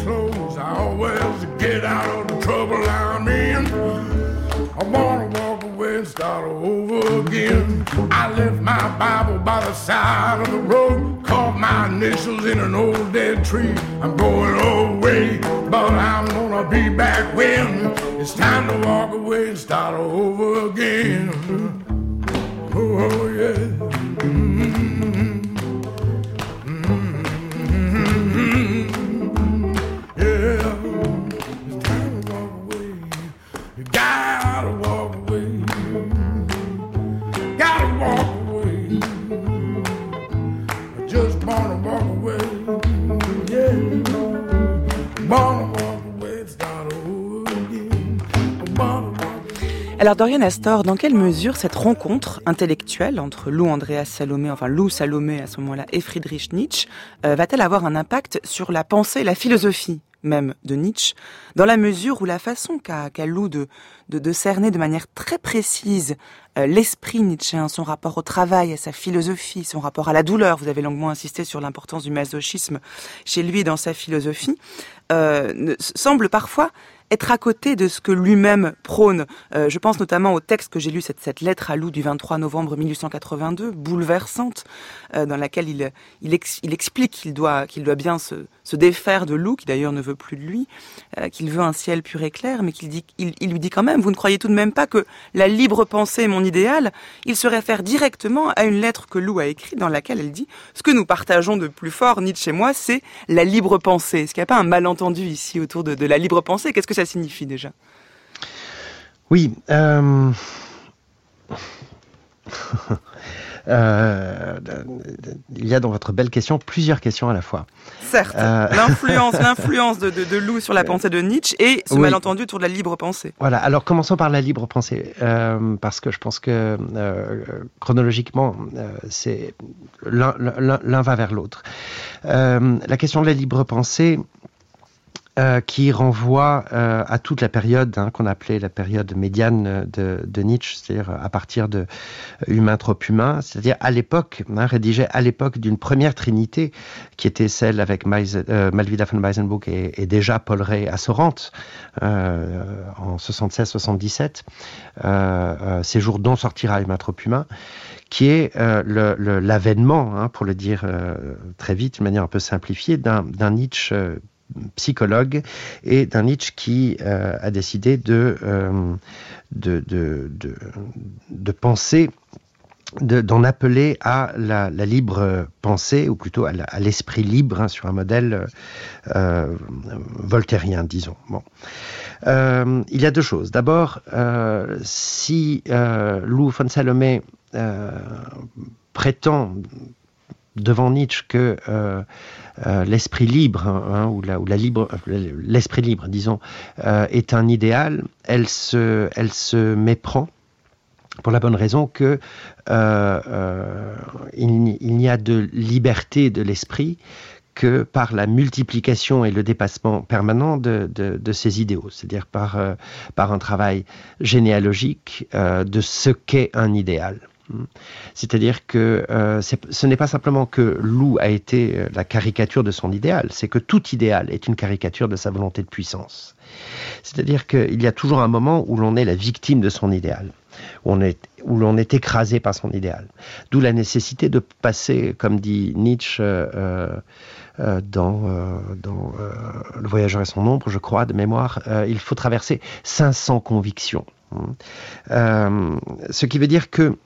I wanna walk away and start over again. I left my Bible by the side of the road, carved my initials in an old dead tree. I'm going away, but I'm gonna be back when it's time to walk away and start over again. Oh yeah. Mm-hmm. Mm-hmm. Yeah. Gotta walk away, gotta walk away. I just wanna walk away, yeah. Wanna walk away, start over again. Wanna walk away. Alors Dorian Astor, dans quelle mesure cette rencontre intellectuelle entre Lou Andréas Salomé, enfin Lou Salomé à ce moment-là, et Friedrich Nietzsche, euh, va-t-elle avoir un impact sur la pensée, la philosophie même de Nietzsche, dans la mesure où la façon qu'a, qu'a Lou de, de, de cerner de manière très précise euh, l'esprit nietzschéen, son rapport au travail, à sa philosophie, son rapport à la douleur, vous avez longuement insisté sur l'importance du masochisme chez lui et dans sa philosophie, euh, ne, semble parfois être à côté de ce que lui-même prône. Euh, je pense notamment au texte que j'ai lu, cette, cette lettre à Lou du vingt-trois novembre mille huit cent quatre-vingt-deux, bouleversante, euh, dans laquelle il, il, ex, il explique qu'il doit, qu'il doit bien se, se défaire de Lou, qui d'ailleurs ne veut plus de lui, euh, qu'il veut un ciel pur et clair, mais qu'il dit, il, il lui dit quand même, vous ne croyez tout de même pas que la libre pensée est mon idéal? Il se réfère directement à une lettre que Lou a écrite dans laquelle elle dit, ce que nous partageons de plus fort, Nietzsche et moi, c'est la libre pensée. Est-ce qu'il n'y a pas un malentendu ici autour de, de la libre pensée? Qu'est-ce que ça signifie déjà? Oui. Euh... Euh, il y a dans votre belle question plusieurs questions à la fois. Certes, euh... l'influence, l'influence de, de, de Lou sur la pensée de Nietzsche et ce oui. malentendu autour de la libre pensée. Voilà, alors commençons par la libre pensée, euh, parce que je pense que euh, chronologiquement, euh, c'est l'un, l'un, l'un va vers l'autre. Euh, la question de la libre pensée, Euh, qui renvoie euh, à toute la période hein, qu'on appelait la période médiane de, de Nietzsche, c'est-à-dire à partir de Humain trop humain, c'est-à-dire à l'époque, hein, rédigé à l'époque d'une première trinité qui était celle avec Meise, euh, Malvida von Meisenbuch et, et déjà Paul Rée à Sorrente euh, en soixante-seize soixante-dix-sept, euh, euh, ces jours dont sortira Humain trop humain, qui est euh, le, le, l'avènement, hein, pour le dire euh, très vite, de manière un peu simplifiée, d'un, d'un Nietzsche euh, psychologue et d'un Nietzsche qui euh, a décidé de, euh, de, de, de, de penser, de, d'en appeler à la, la libre pensée, ou plutôt à, la, à l'esprit libre, hein, sur un modèle euh, voltairien, disons. Bon. Euh, il y a deux choses. D'abord, euh, si euh, Lou von Salome euh, prétend devant Nietzsche que euh, euh, l'esprit libre, hein, ou, la, ou la libre, l'esprit libre, disons, euh, est un idéal, elle se, elle se méprend pour la bonne raison que euh, euh, il, il n'y a de liberté de l'esprit que par la multiplication et le dépassement permanent de, de, de ces idéaux, c'est-à-dire par, euh, par un travail généalogique euh, de ce qu'est un idéal. C'est-à-dire que euh, c'est, ce n'est pas simplement que Lou a été la caricature de son idéal, c'est que tout idéal est une caricature de sa volonté de puissance. C'est-à-dire qu'il y a toujours un moment où l'on est la victime de son idéal, où on est, où l'on est écrasé par son idéal. D'où la nécessité de passer, comme dit Nietzsche euh, euh, dans, euh, dans euh, Le Voyageur et son ombre, je crois, de mémoire, euh, il faut traverser cinq cents convictions. Euh, ce qui veut dire que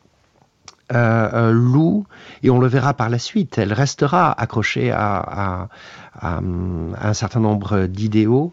Euh, euh, Lou, et on le verra par la suite, elle restera accrochée à, à, à, à un certain nombre d'idéaux.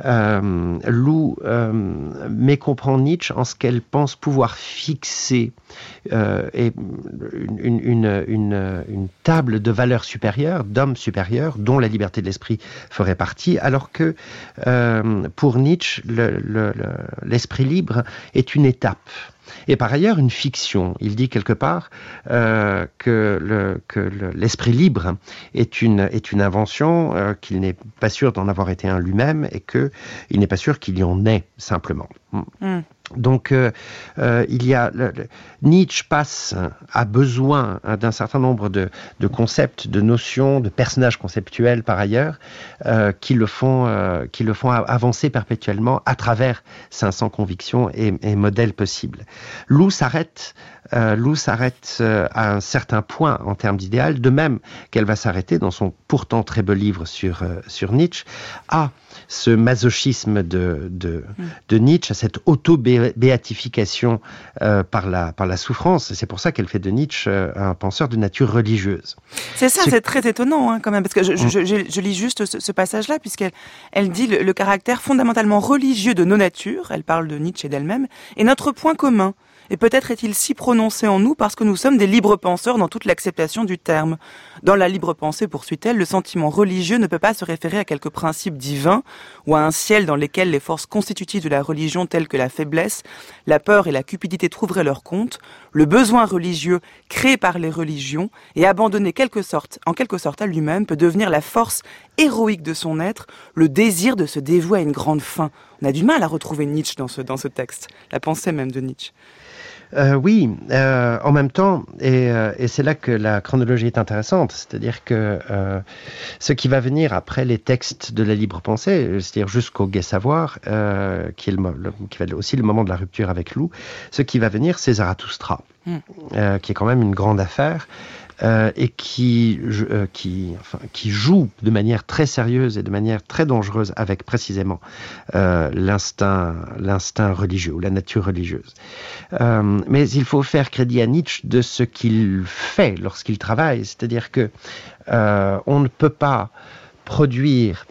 Euh, Lou euh, mécomprend Nietzsche en ce qu'elle pense pouvoir fixer euh, et une, une, une, une table de valeurs supérieures, d'hommes supérieurs, dont la liberté de l'esprit ferait partie, alors que euh, pour Nietzsche, le, le, le, l'esprit libre est une étape. Et par ailleurs, une fiction. Il dit quelque part euh, que, le, que le, l'esprit libre est une, est une invention, euh, qu'il n'est pas sûr d'en avoir été un lui-même et qu'il n'est pas sûr qu'il y en ait, simplement. Mm. Donc, euh, euh, il y a le, le, Nietzsche passe, a besoin hein, d'un certain nombre de, de concepts, de notions, de personnages conceptuels par ailleurs, euh, qui le font, euh, qui le font avancer perpétuellement à travers cinq cents convictions et, et modèles possibles. Lou s'arrête, euh, Lou s'arrête euh, à un certain point en termes d'idéal, de même qu'elle va s'arrêter dans son pourtant très beau livre sur euh, sur Nietzsche à ce masochisme de de, mmh. de Nietzsche, à cette auto-béatification euh, par la par la souffrance. C'est pour ça qu'elle fait de Nietzsche euh, un penseur de nature religieuse. C'est ça, c'est, c'est très étonnant hein, quand même, parce que je, mmh. je, je, je lis juste ce, ce passage-là, puisqu'elle elle dit le, le caractère fondamentalement religieux de nos natures. Elle parle de Nietzsche et d'elle-même, et notre point commun. Et peut-être est-il si prononcé en nous parce que nous sommes des libres penseurs dans toute l'acceptation du terme. Dans la libre pensée, poursuit-elle, le sentiment religieux ne peut pas se référer à quelques principes divins ou à un ciel dans lesquels les forces constitutives de la religion telles que la faiblesse, la peur et la cupidité trouveraient leur compte. Le besoin religieux créé par les religions et abandonné quelque sorte, en quelque sorte à lui-même peut devenir la force héroïque de son être, le désir de se dévouer à une grande fin. On a du mal à retrouver Nietzsche dans ce, dans ce texte, la pensée même de Nietzsche. Euh, oui, euh, en même temps, et, euh, et c'est là que la chronologie est intéressante, c'est-à-dire que euh, ce qui va venir après les textes de la libre pensée, c'est-à-dire jusqu'au Gai Savoir, euh, qui, est le, le, qui va être aussi le moment de la rupture avec Lou, ce qui va venir, c'est Zarathustra, mm. euh, qui est quand même une grande affaire. Euh, et qui, euh, qui, enfin, qui joue de manière très sérieuse et de manière très dangereuse avec précisément euh, l'instinct, l'instinct religieux ou la nature religieuse. Euh, mais il faut faire crédit à Nietzsche de ce qu'il fait lorsqu'il travaille, c'est-à-dire que euh, on ne peut pas produire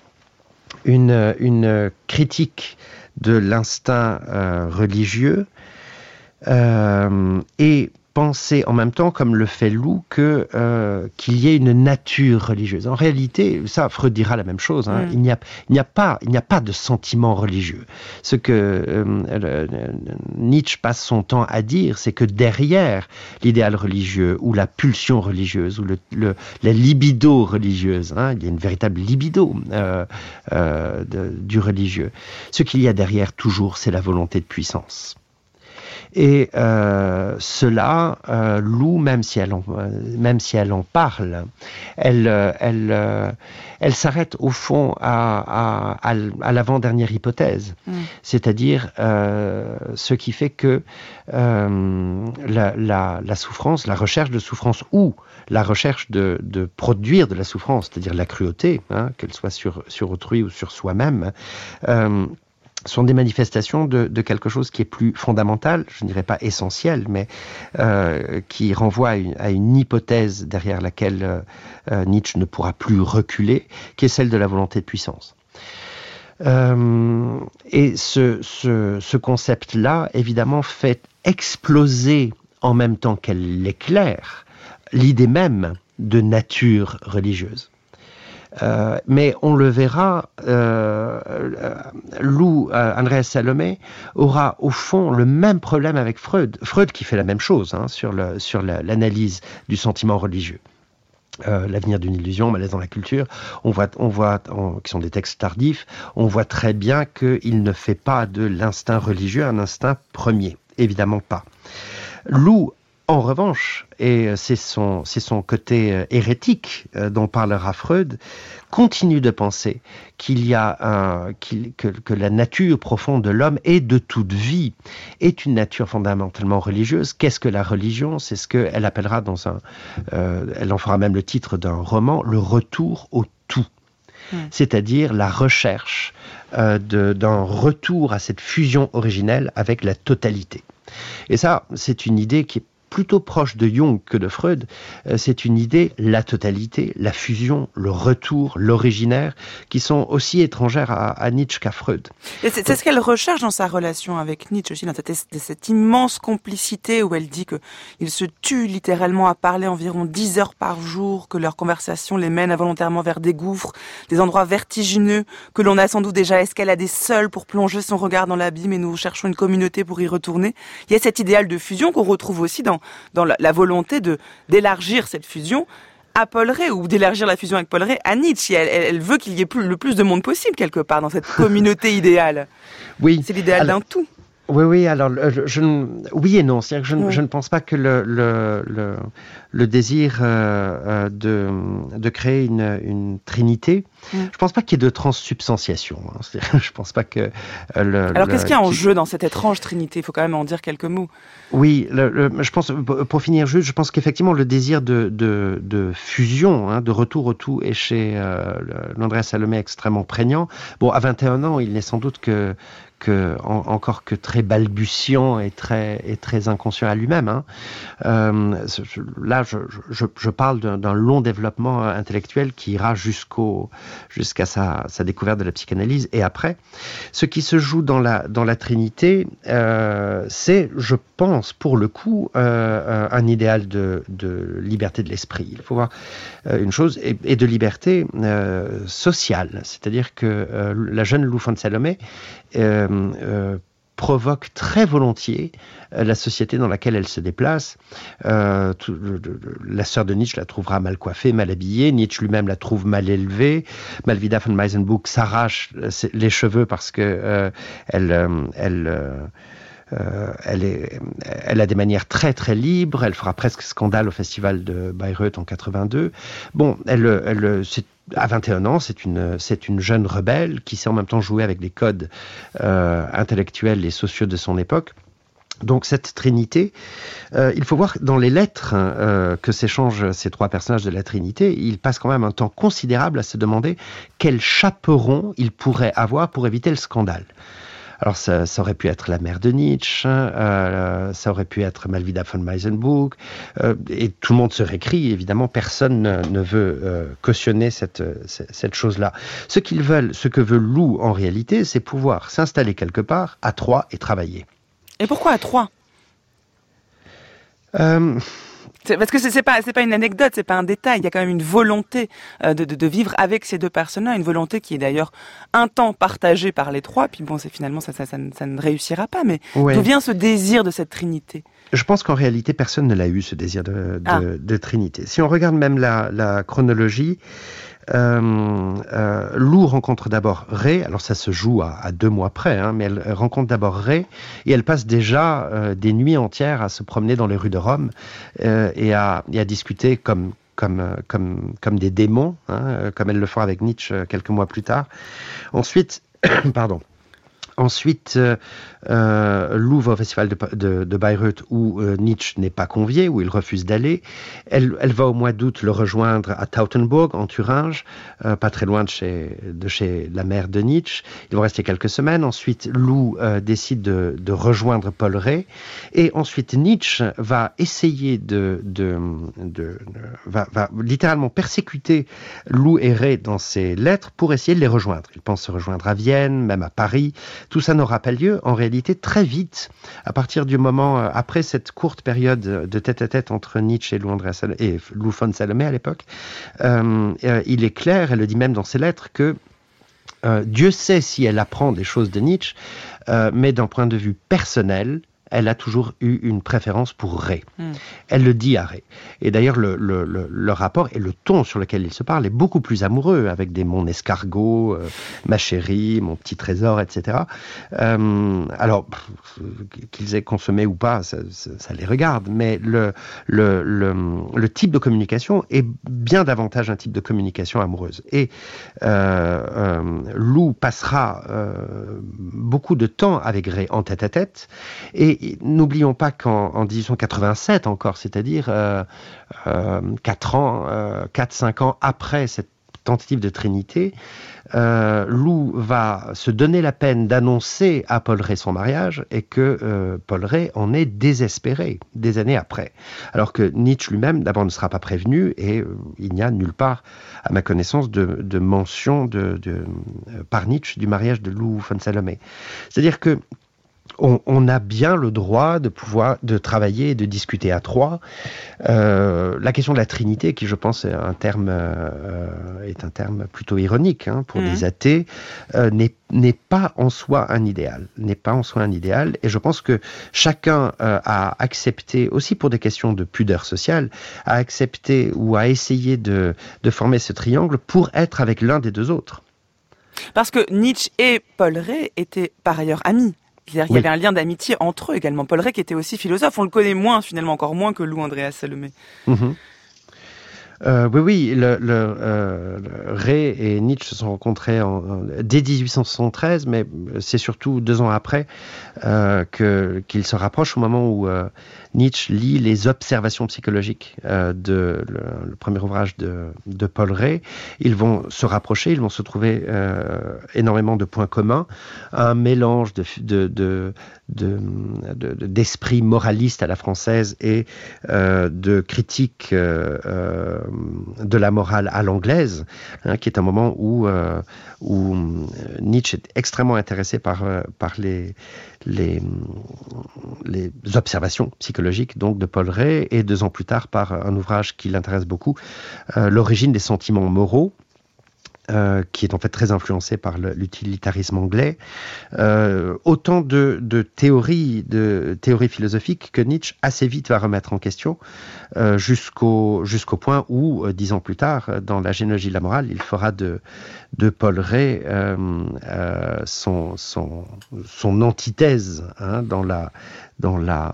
une, une critique de l'instinct euh, religieux euh, et penser en même temps, comme le fait Lou, que, euh, qu'il y ait une nature religieuse. En réalité, ça, Freud dira la même chose. Hein, mm. il, n'y a, il, n'y a pas, il n'y a pas de sentiment religieux. Ce que euh, le, le, Nietzsche passe son temps à dire, c'est que derrière l'idéal religieux, ou la pulsion religieuse, ou le, le, la libido religieuse, hein, il y a une véritable libido euh, euh, de, du religieux. Ce qu'il y a derrière, toujours, c'est la volonté de puissance. Et euh, cela, euh, Lou, même si elle en, euh, même si elle en parle, elle, euh, elle, euh, elle s'arrête au fond à, à, à, à l'avant-dernière hypothèse, mmh. c'est-à-dire euh, ce qui fait que euh, la, la, la souffrance, la recherche de souffrance ou la recherche de, de produire de la souffrance, c'est-à-dire la cruauté, hein, qu'elle soit sur, sur autrui ou sur soi-même, euh, sont des manifestations de, de quelque chose qui est plus fondamental, je ne dirais pas essentiel, mais euh, qui renvoie à une, à une hypothèse derrière laquelle euh, Nietzsche ne pourra plus reculer, qui est celle de la volonté de puissance. Euh, et ce, ce, ce concept-là, évidemment, fait exploser, en même temps qu'elle l'éclaire, l'idée même de nature religieuse. Euh, mais on le verra, euh, Lou, euh, Andreas Salomé, aura au fond le même problème avec Freud. Freud qui fait la même chose hein, sur, le, sur la, l'analyse du sentiment religieux. Euh, L'avenir d'une illusion, Malaise dans la culture, on voit, on voit on, qui sont des textes tardifs, on voit très bien qu'il ne fait pas de l'instinct religieux un instinct premier. Évidemment pas. Lou, en revanche, et c'est son, c'est son côté euh, hérétique euh, dont parlera Freud, continue de penser qu'il y a un, qu'il, que, que la nature profonde de l'homme et de toute vie est une nature fondamentalement religieuse. Qu'est-ce que la religion ? C'est ce qu'elle appellera dans un... Euh, elle en fera même le titre d'un roman, le retour au tout. Mmh. C'est-à-dire la recherche euh, de, d'un retour à cette fusion originelle avec la totalité. Et ça, c'est une idée qui est plutôt proche de Jung que de Freud, euh, c'est une idée, la totalité, la fusion, le retour, l'originaire, qui sont aussi étrangères à, à Nietzsche qu'à Freud. Et c'est, c'est ce qu'elle recherche dans sa relation avec Nietzsche aussi, dans cette, cette immense complicité où elle dit qu'ils se tuent littéralement à parler environ dix heures par jour, que leur conversation les mène involontairement vers des gouffres, des endroits vertigineux, que l'on a sans doute déjà escaladé seul pour plonger son regard dans l'abîme et nous cherchons une communauté pour y retourner. Il y a cet idéal de fusion qu'on retrouve aussi dans dans la, la volonté de, d'élargir cette fusion à Paul Rée, ou d'élargir la fusion avec Paul Rée à Nietzsche. Elle, elle, elle veut qu'il y ait plus, le plus de monde possible, quelque part, dans cette communauté idéale. Oui. C'est l'idéal alors, d'un tout. Oui, oui, alors, je, je, oui et non. C'est-à-dire que je, oui. je ne pense pas que le, le, le, le désir euh, de, de créer une, une trinité, mm. je ne pense pas qu'il y ait de transsubstantiation. Hein. Je ne pense pas que... Euh, le, alors, le, qu'est-ce qu'il y a en qui... jeu dans cette étrange trinité ? Il faut quand même en dire quelques mots. Oui, le, le, je pense, pour finir juste, je pense qu'effectivement, le désir de, de, de fusion, hein, de retour au tout, est chez euh, l'Andreas Salomé extrêmement prégnant. Bon, à vingt et un ans, il n'est sans doute que... Que, en, encore que très balbutiant et très, et très inconscient à lui-même. Hein. Euh, là, je, je, je parle d'un, d'un long développement intellectuel qui ira jusqu'au, jusqu'à sa, sa découverte de la psychanalyse et après. Ce qui se joue dans la, dans la Trinité, euh, c'est, je pense, pour le coup, euh, un idéal de, de liberté de l'esprit. Il faut voir euh, une chose, et, et de liberté euh, sociale. C'est-à-dire que euh, la jeune Lou von Salomé Euh, euh, provoque très volontiers euh, la société dans laquelle elle se déplace. Euh, tout, le, le, la sœur de Nietzsche la trouvera mal coiffée, mal habillée. Nietzsche lui-même la trouve mal élevée. Malvida von Meisenbuch s'arrache les cheveux parce que euh, elle, euh, elle euh, Euh, elle, est, elle a des manières très très libres, elle fera presque scandale au festival de Bayreuth en quatre-vingt-deux. Bon, elle, elle, c'est, à vingt et un ans, c'est une, c'est une jeune rebelle qui sait en même temps jouer avec les codes euh, intellectuels et sociaux de son époque. Donc cette trinité, euh, il faut voir dans les lettres euh, que s'échangent ces trois personnages de la Trinité, ils passent quand même un temps considérable à se demander quel chaperon ils pourraient avoir pour éviter le scandale. Alors ça, ça aurait pu être la mère de Nietzsche, euh, ça aurait pu être Malvida von Meisenbuch, euh, et tout le monde se récrie, évidemment, personne ne, ne veut euh, cautionner cette, cette chose-là. Ce qu'ils veulent, ce que veut Lou en réalité, c'est pouvoir s'installer quelque part à trois et travailler. Et pourquoi à trois ? Euh... C'est, parce que c'est, c'est pas c'est pas une anecdote, c'est pas un détail. Il y a quand même une volonté euh, de, de de vivre avec ces deux personnes-là, une volonté qui est d'ailleurs un temps partagée par les trois. Puis bon, c'est finalement ça ça ça, ça ne réussira pas. Mais ouais. D'où vient ce désir de cette trinité? Je pense qu'en réalité, personne ne l'a eu, ce désir de de, ah. de trinité. Si on regarde même la la chronologie. Euh, euh, Lou rencontre d'abord Ray, alors ça se joue à, à deux mois près, hein, mais elle, elle rencontre d'abord Ray et elle passe déjà euh, des nuits entières à se promener dans les rues de Rome euh, et, à, et à discuter comme comme comme comme des démons, hein, comme elles le font avec Nietzsche quelques mois plus tard. Ensuite, pardon. Ensuite, euh, euh, Lou va au festival de, de, de Bayreuth où euh, Nietzsche n'est pas convié, où il refuse d'aller. Elle, elle va au mois d'août le rejoindre à Tautenburg, en Thuringe, euh, pas très loin de chez, de chez la mère de Nietzsche. Ils vont rester quelques semaines. Ensuite, Lou euh, décide de, de rejoindre Paul Ray. Et ensuite, Nietzsche va essayer de... de, de, de va, va littéralement persécuter Lou et Ray dans ses lettres pour essayer de les rejoindre. Il pense se rejoindre à Vienne, même à Paris. Tout ça n'aura pas lieu, en réalité, très vite, à partir du moment, après cette courte période de tête-à-tête entre Nietzsche et Lou, Andrea Salomé, et Lou von Salomé à l'époque, euh, euh, il est clair, elle le dit même dans ses lettres, que euh, Dieu sait si elle apprend des choses de Nietzsche, euh, mais d'un point de vue personnel, elle a toujours eu une préférence pour Ray. Mm. Elle le dit à Ray. Et d'ailleurs, le, le, le, le rapport et le ton sur lequel ils se parlent est beaucoup plus amoureux, avec des mon escargot, euh, ma chérie, mon petit trésor, et cetera. Euh, alors, pff, qu'ils aient consommé ou pas, ça, ça, ça les regarde, mais le, le, le, le type de communication est bien davantage un type de communication amoureuse. Et euh, euh, Lou passera euh, beaucoup de temps avec Ray en tête-à-tête, et Et n'oublions pas qu'en en dix-huit cent quatre-vingt-sept encore, c'est-à-dire euh, euh, quatre ans, euh, quatre cinq ans après cette tentative de Trinité, euh, Lou va se donner la peine d'annoncer à Paul Ray son mariage et que euh, Paul Ray en est désespéré des années après. Alors que Nietzsche lui-même, d'abord, ne sera pas prévenu et euh, il n'y a nulle part, à ma connaissance, de, de mention de, de, euh, par Nietzsche du mariage de Lou von Salomé. C'est-à-dire que On, on a bien le droit de pouvoir de travailler et de discuter à trois. Euh, la question de la Trinité, qui je pense est un terme euh, est un terme plutôt ironique hein, pour mmh. des athées, euh, n'est n'est pas en soi un idéal, n'est pas en soi un idéal. Et je pense que chacun euh, a accepté, aussi pour des questions de pudeur sociale, a accepté ou a essayé de de former ce triangle pour être avec l'un des deux autres. Parce que Nietzsche et Paul Ray étaient par ailleurs amis. C'est-à-dire qu'il oui. y avait un lien d'amitié entre eux également. Paul Ray qui était aussi philosophe, on le connaît moins finalement, encore moins que Lou Andrea Salomé. Mmh. Euh, oui, oui, le, le, euh, le Ray et Nietzsche se sont rencontrés en, en, dès dix-huit cent soixante-treize, mais c'est surtout deux ans après euh, que, qu'ils se rapprochent au moment où euh, Nietzsche lit les observations psychologiques euh, de le, le premier ouvrage de, de Paul Ray. Ils vont se rapprocher, ils vont se trouver euh, énormément de points communs, un mélange de, de, de, de, de, de d'esprit moraliste à la française et euh, de critique euh, euh, de la morale à l'anglaise, hein, qui est un moment où, euh, où Nietzsche est extrêmement intéressé par, euh, par les, les, les observations psychologiques donc, de Paul Ray, et deux ans plus tard par un ouvrage qui l'intéresse beaucoup, euh, L'origine des sentiments moraux, Euh, qui est en fait très influencé par le, l'utilitarisme anglais, euh, autant de, de théories, de théories philosophiques que Nietzsche assez vite va remettre en question, euh, jusqu'au jusqu'au point où, euh, dix ans plus tard, dans la généalogie de la morale, il fera de de Paul Ray euh, euh, son son son antithèse hein, dans la dans la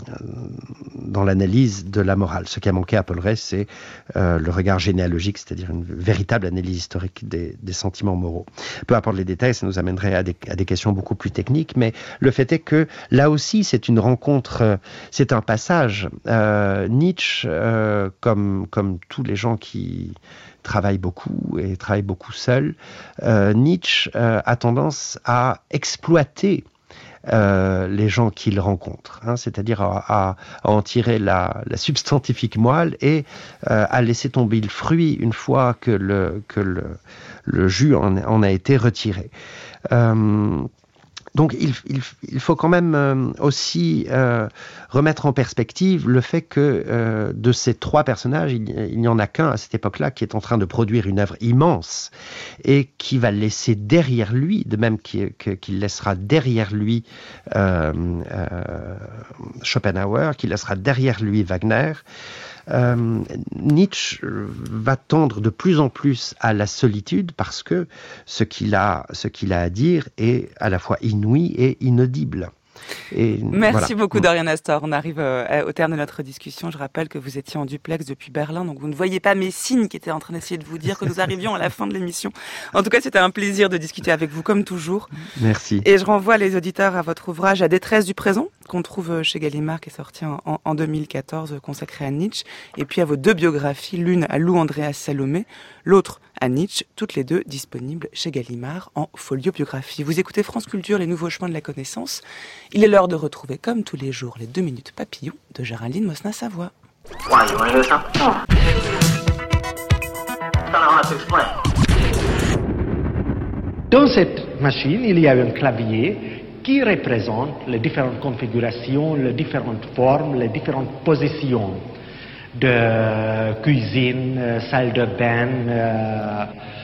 dans l'analyse de la morale. Ce qui a manqué à Paul Ray, c'est euh, le regard généalogique, c'est-à-dire une véritable analyse historique des, des sentiments moraux. Peu importe les détails, ça nous amènerait à des, à des questions beaucoup plus techniques, mais le fait est que là aussi, c'est une rencontre, c'est un passage. Euh, Nietzsche, euh, comme comme tous les gens qui travaillent beaucoup et travaillent beaucoup seuls, euh, Nietzsche euh, a tendance à exploiter Euh, les gens qu'il rencontre, hein, c'est-à-dire à, à, à en tirer la, la substantifique moelle et euh, à laisser tomber le fruit une fois que le, que le, le jus en, en a été retiré. Euh, Donc il, il, il faut quand même euh, aussi euh, remettre en perspective le fait que euh, de ces trois personnages, il, il n'y en a qu'un à cette époque-là qui est en train de produire une œuvre immense et qui va laisser derrière lui, de même qu'il, qu'il laissera derrière lui euh, euh, Schopenhauer, qu'il laissera derrière lui Wagner. Euh, Nietzsche va tendre de plus en plus à la solitude parce que ce qu'il a, ce qu'il a à dire est à la fois inouï et inaudible. Et Merci voilà. beaucoup Dorian Astor. On arrive euh, au terme de notre discussion. Je rappelle que vous étiez en duplex depuis Berlin, donc vous ne voyez pas mes signes qui étaient en train d'essayer de vous dire que nous arrivions à la fin de l'émission. En tout cas, c'était un plaisir de discuter avec vous comme toujours. Merci. Et je renvoie les auditeurs à votre ouvrage « À détresse du présent » qu'on trouve chez Gallimard, qui est sorti en, en deux mille quatorze, consacré à Nietzsche, et puis à vos deux biographies, l'une à Lou Andréas Salomé, l'autre à Nietzsche, toutes les deux disponibles chez Gallimard en folio biographie. Vous écoutez France Culture, les nouveaux chemins de la connaissance. Il est l'heure de retrouver, comme tous les jours, les deux minutes papillons de Géraldine Mosna-Savoie. Why, you want to hear something? Oh. I don't know how to explain. Dans cette machine, il y a un clavier qui représente les différentes configurations, les différentes formes, les différentes positions de cuisine, salle de bain, euh,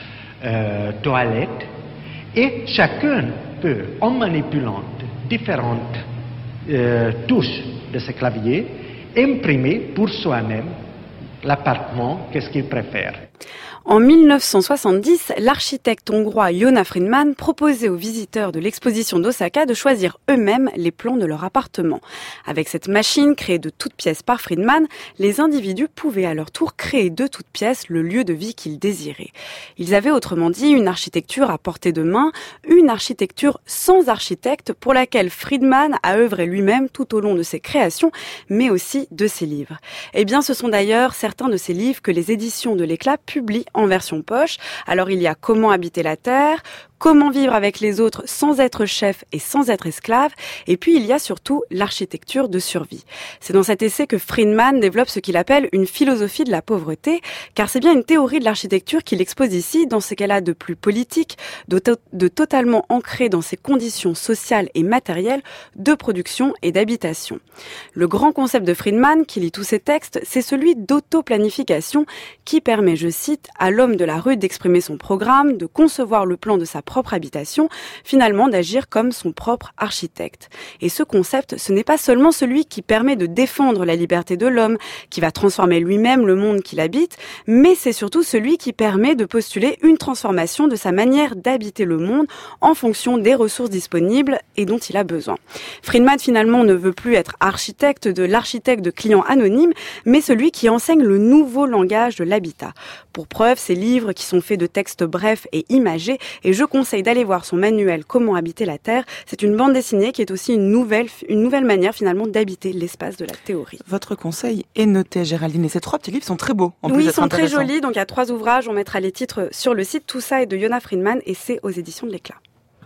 euh, toilette. Et chacun peut, en manipulant différentes euh, touches de ce clavier, imprimer pour soi-même l'appartement, qu'est-ce qu'il préfère. En mille neuf cent soixante-dix, l'architecte hongrois Jóna Friedman proposait aux visiteurs de l'exposition d'Osaka de choisir eux-mêmes les plans de leur appartement. Avec cette machine créée de toutes pièces par Friedman, les individus pouvaient à leur tour créer de toutes pièces le lieu de vie qu'ils désiraient. Ils avaient autrement dit une architecture à portée de main, une architecture sans architecte pour laquelle Friedman a œuvré lui-même tout au long de ses créations, mais aussi de ses livres. Eh bien, ce sont d'ailleurs certains de ces livres que les éditions de l'Éclat publient en version poche. Alors il y a Comment habiter la Terre, Comment vivre avec les autres sans être chef et sans être esclave, et puis il y a surtout l'architecture de survie. C'est dans cet essai que Friedman développe ce qu'il appelle une philosophie de la pauvreté, car c'est bien une théorie de l'architecture qu'il expose ici dans ce qu'elle a de plus politique, de, to- de totalement ancré dans ses conditions sociales et matérielles de production et d'habitation. Le grand concept de Friedman, qui lit tous ses textes, c'est celui d'auto-planification qui permet, je cite, à l'homme de la rue d'exprimer son programme, de concevoir le plan de sa propre habitation, finalement d'agir comme son propre architecte. Et ce concept, ce n'est pas seulement celui qui permet de défendre la liberté de l'homme, qui va transformer lui-même le monde qu'il habite, mais c'est surtout celui qui permet de postuler une transformation de sa manière d'habiter le monde en fonction des ressources disponibles et dont il a besoin. Friedman, finalement, ne veut plus être architecte de l'architecte de clients anonymes, mais celui qui enseigne le nouveau langage de l'habitat. Pour preuve, ces livres qui sont faits de textes brefs et imagés, et je conseille d'aller voir son manuel Comment habiter la Terre. C'est une bande dessinée qui est aussi une nouvelle, une nouvelle manière finalement d'habiter l'espace de la théorie. Votre conseil est noté, Géraldine, et ces trois petits livres sont très beaux. En oui, plus ils sont très jolis, donc il y a trois ouvrages, on mettra les titres sur le site. Tout ça est de Jóna Friedman et c'est aux éditions de l'Éclat.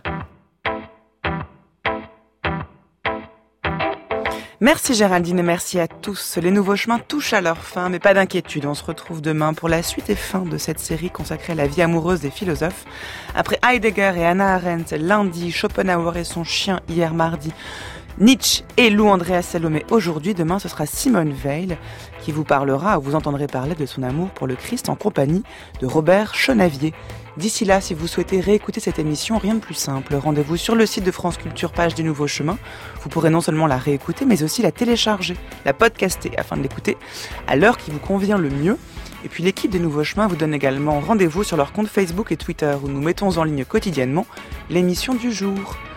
Merci Géraldine et merci à tous. Les nouveaux chemins touchent à leur fin, mais pas d'inquiétude, on se retrouve demain pour la suite et fin de cette série consacrée à la vie amoureuse des philosophes. Après Heidegger et Hannah Arendt lundi, Schopenhauer et son chien hier mardi, Nietzsche et Lou Andréas Salomé aujourd'hui, demain ce sera Simone Veil qui vous parlera, ou vous entendrez parler de son amour pour le Christ en compagnie de Robert Chenavier. D'ici là, si vous souhaitez réécouter cette émission, rien de plus simple. Rendez-vous sur le site de France Culture, page des Nouveaux Chemins. Vous pourrez non seulement la réécouter, mais aussi la télécharger, la podcaster afin de l'écouter à l'heure qui vous convient le mieux. Et puis l'équipe des Nouveaux Chemins vous donne également rendez-vous sur leur compte Facebook et Twitter où nous mettons en ligne quotidiennement l'émission du jour.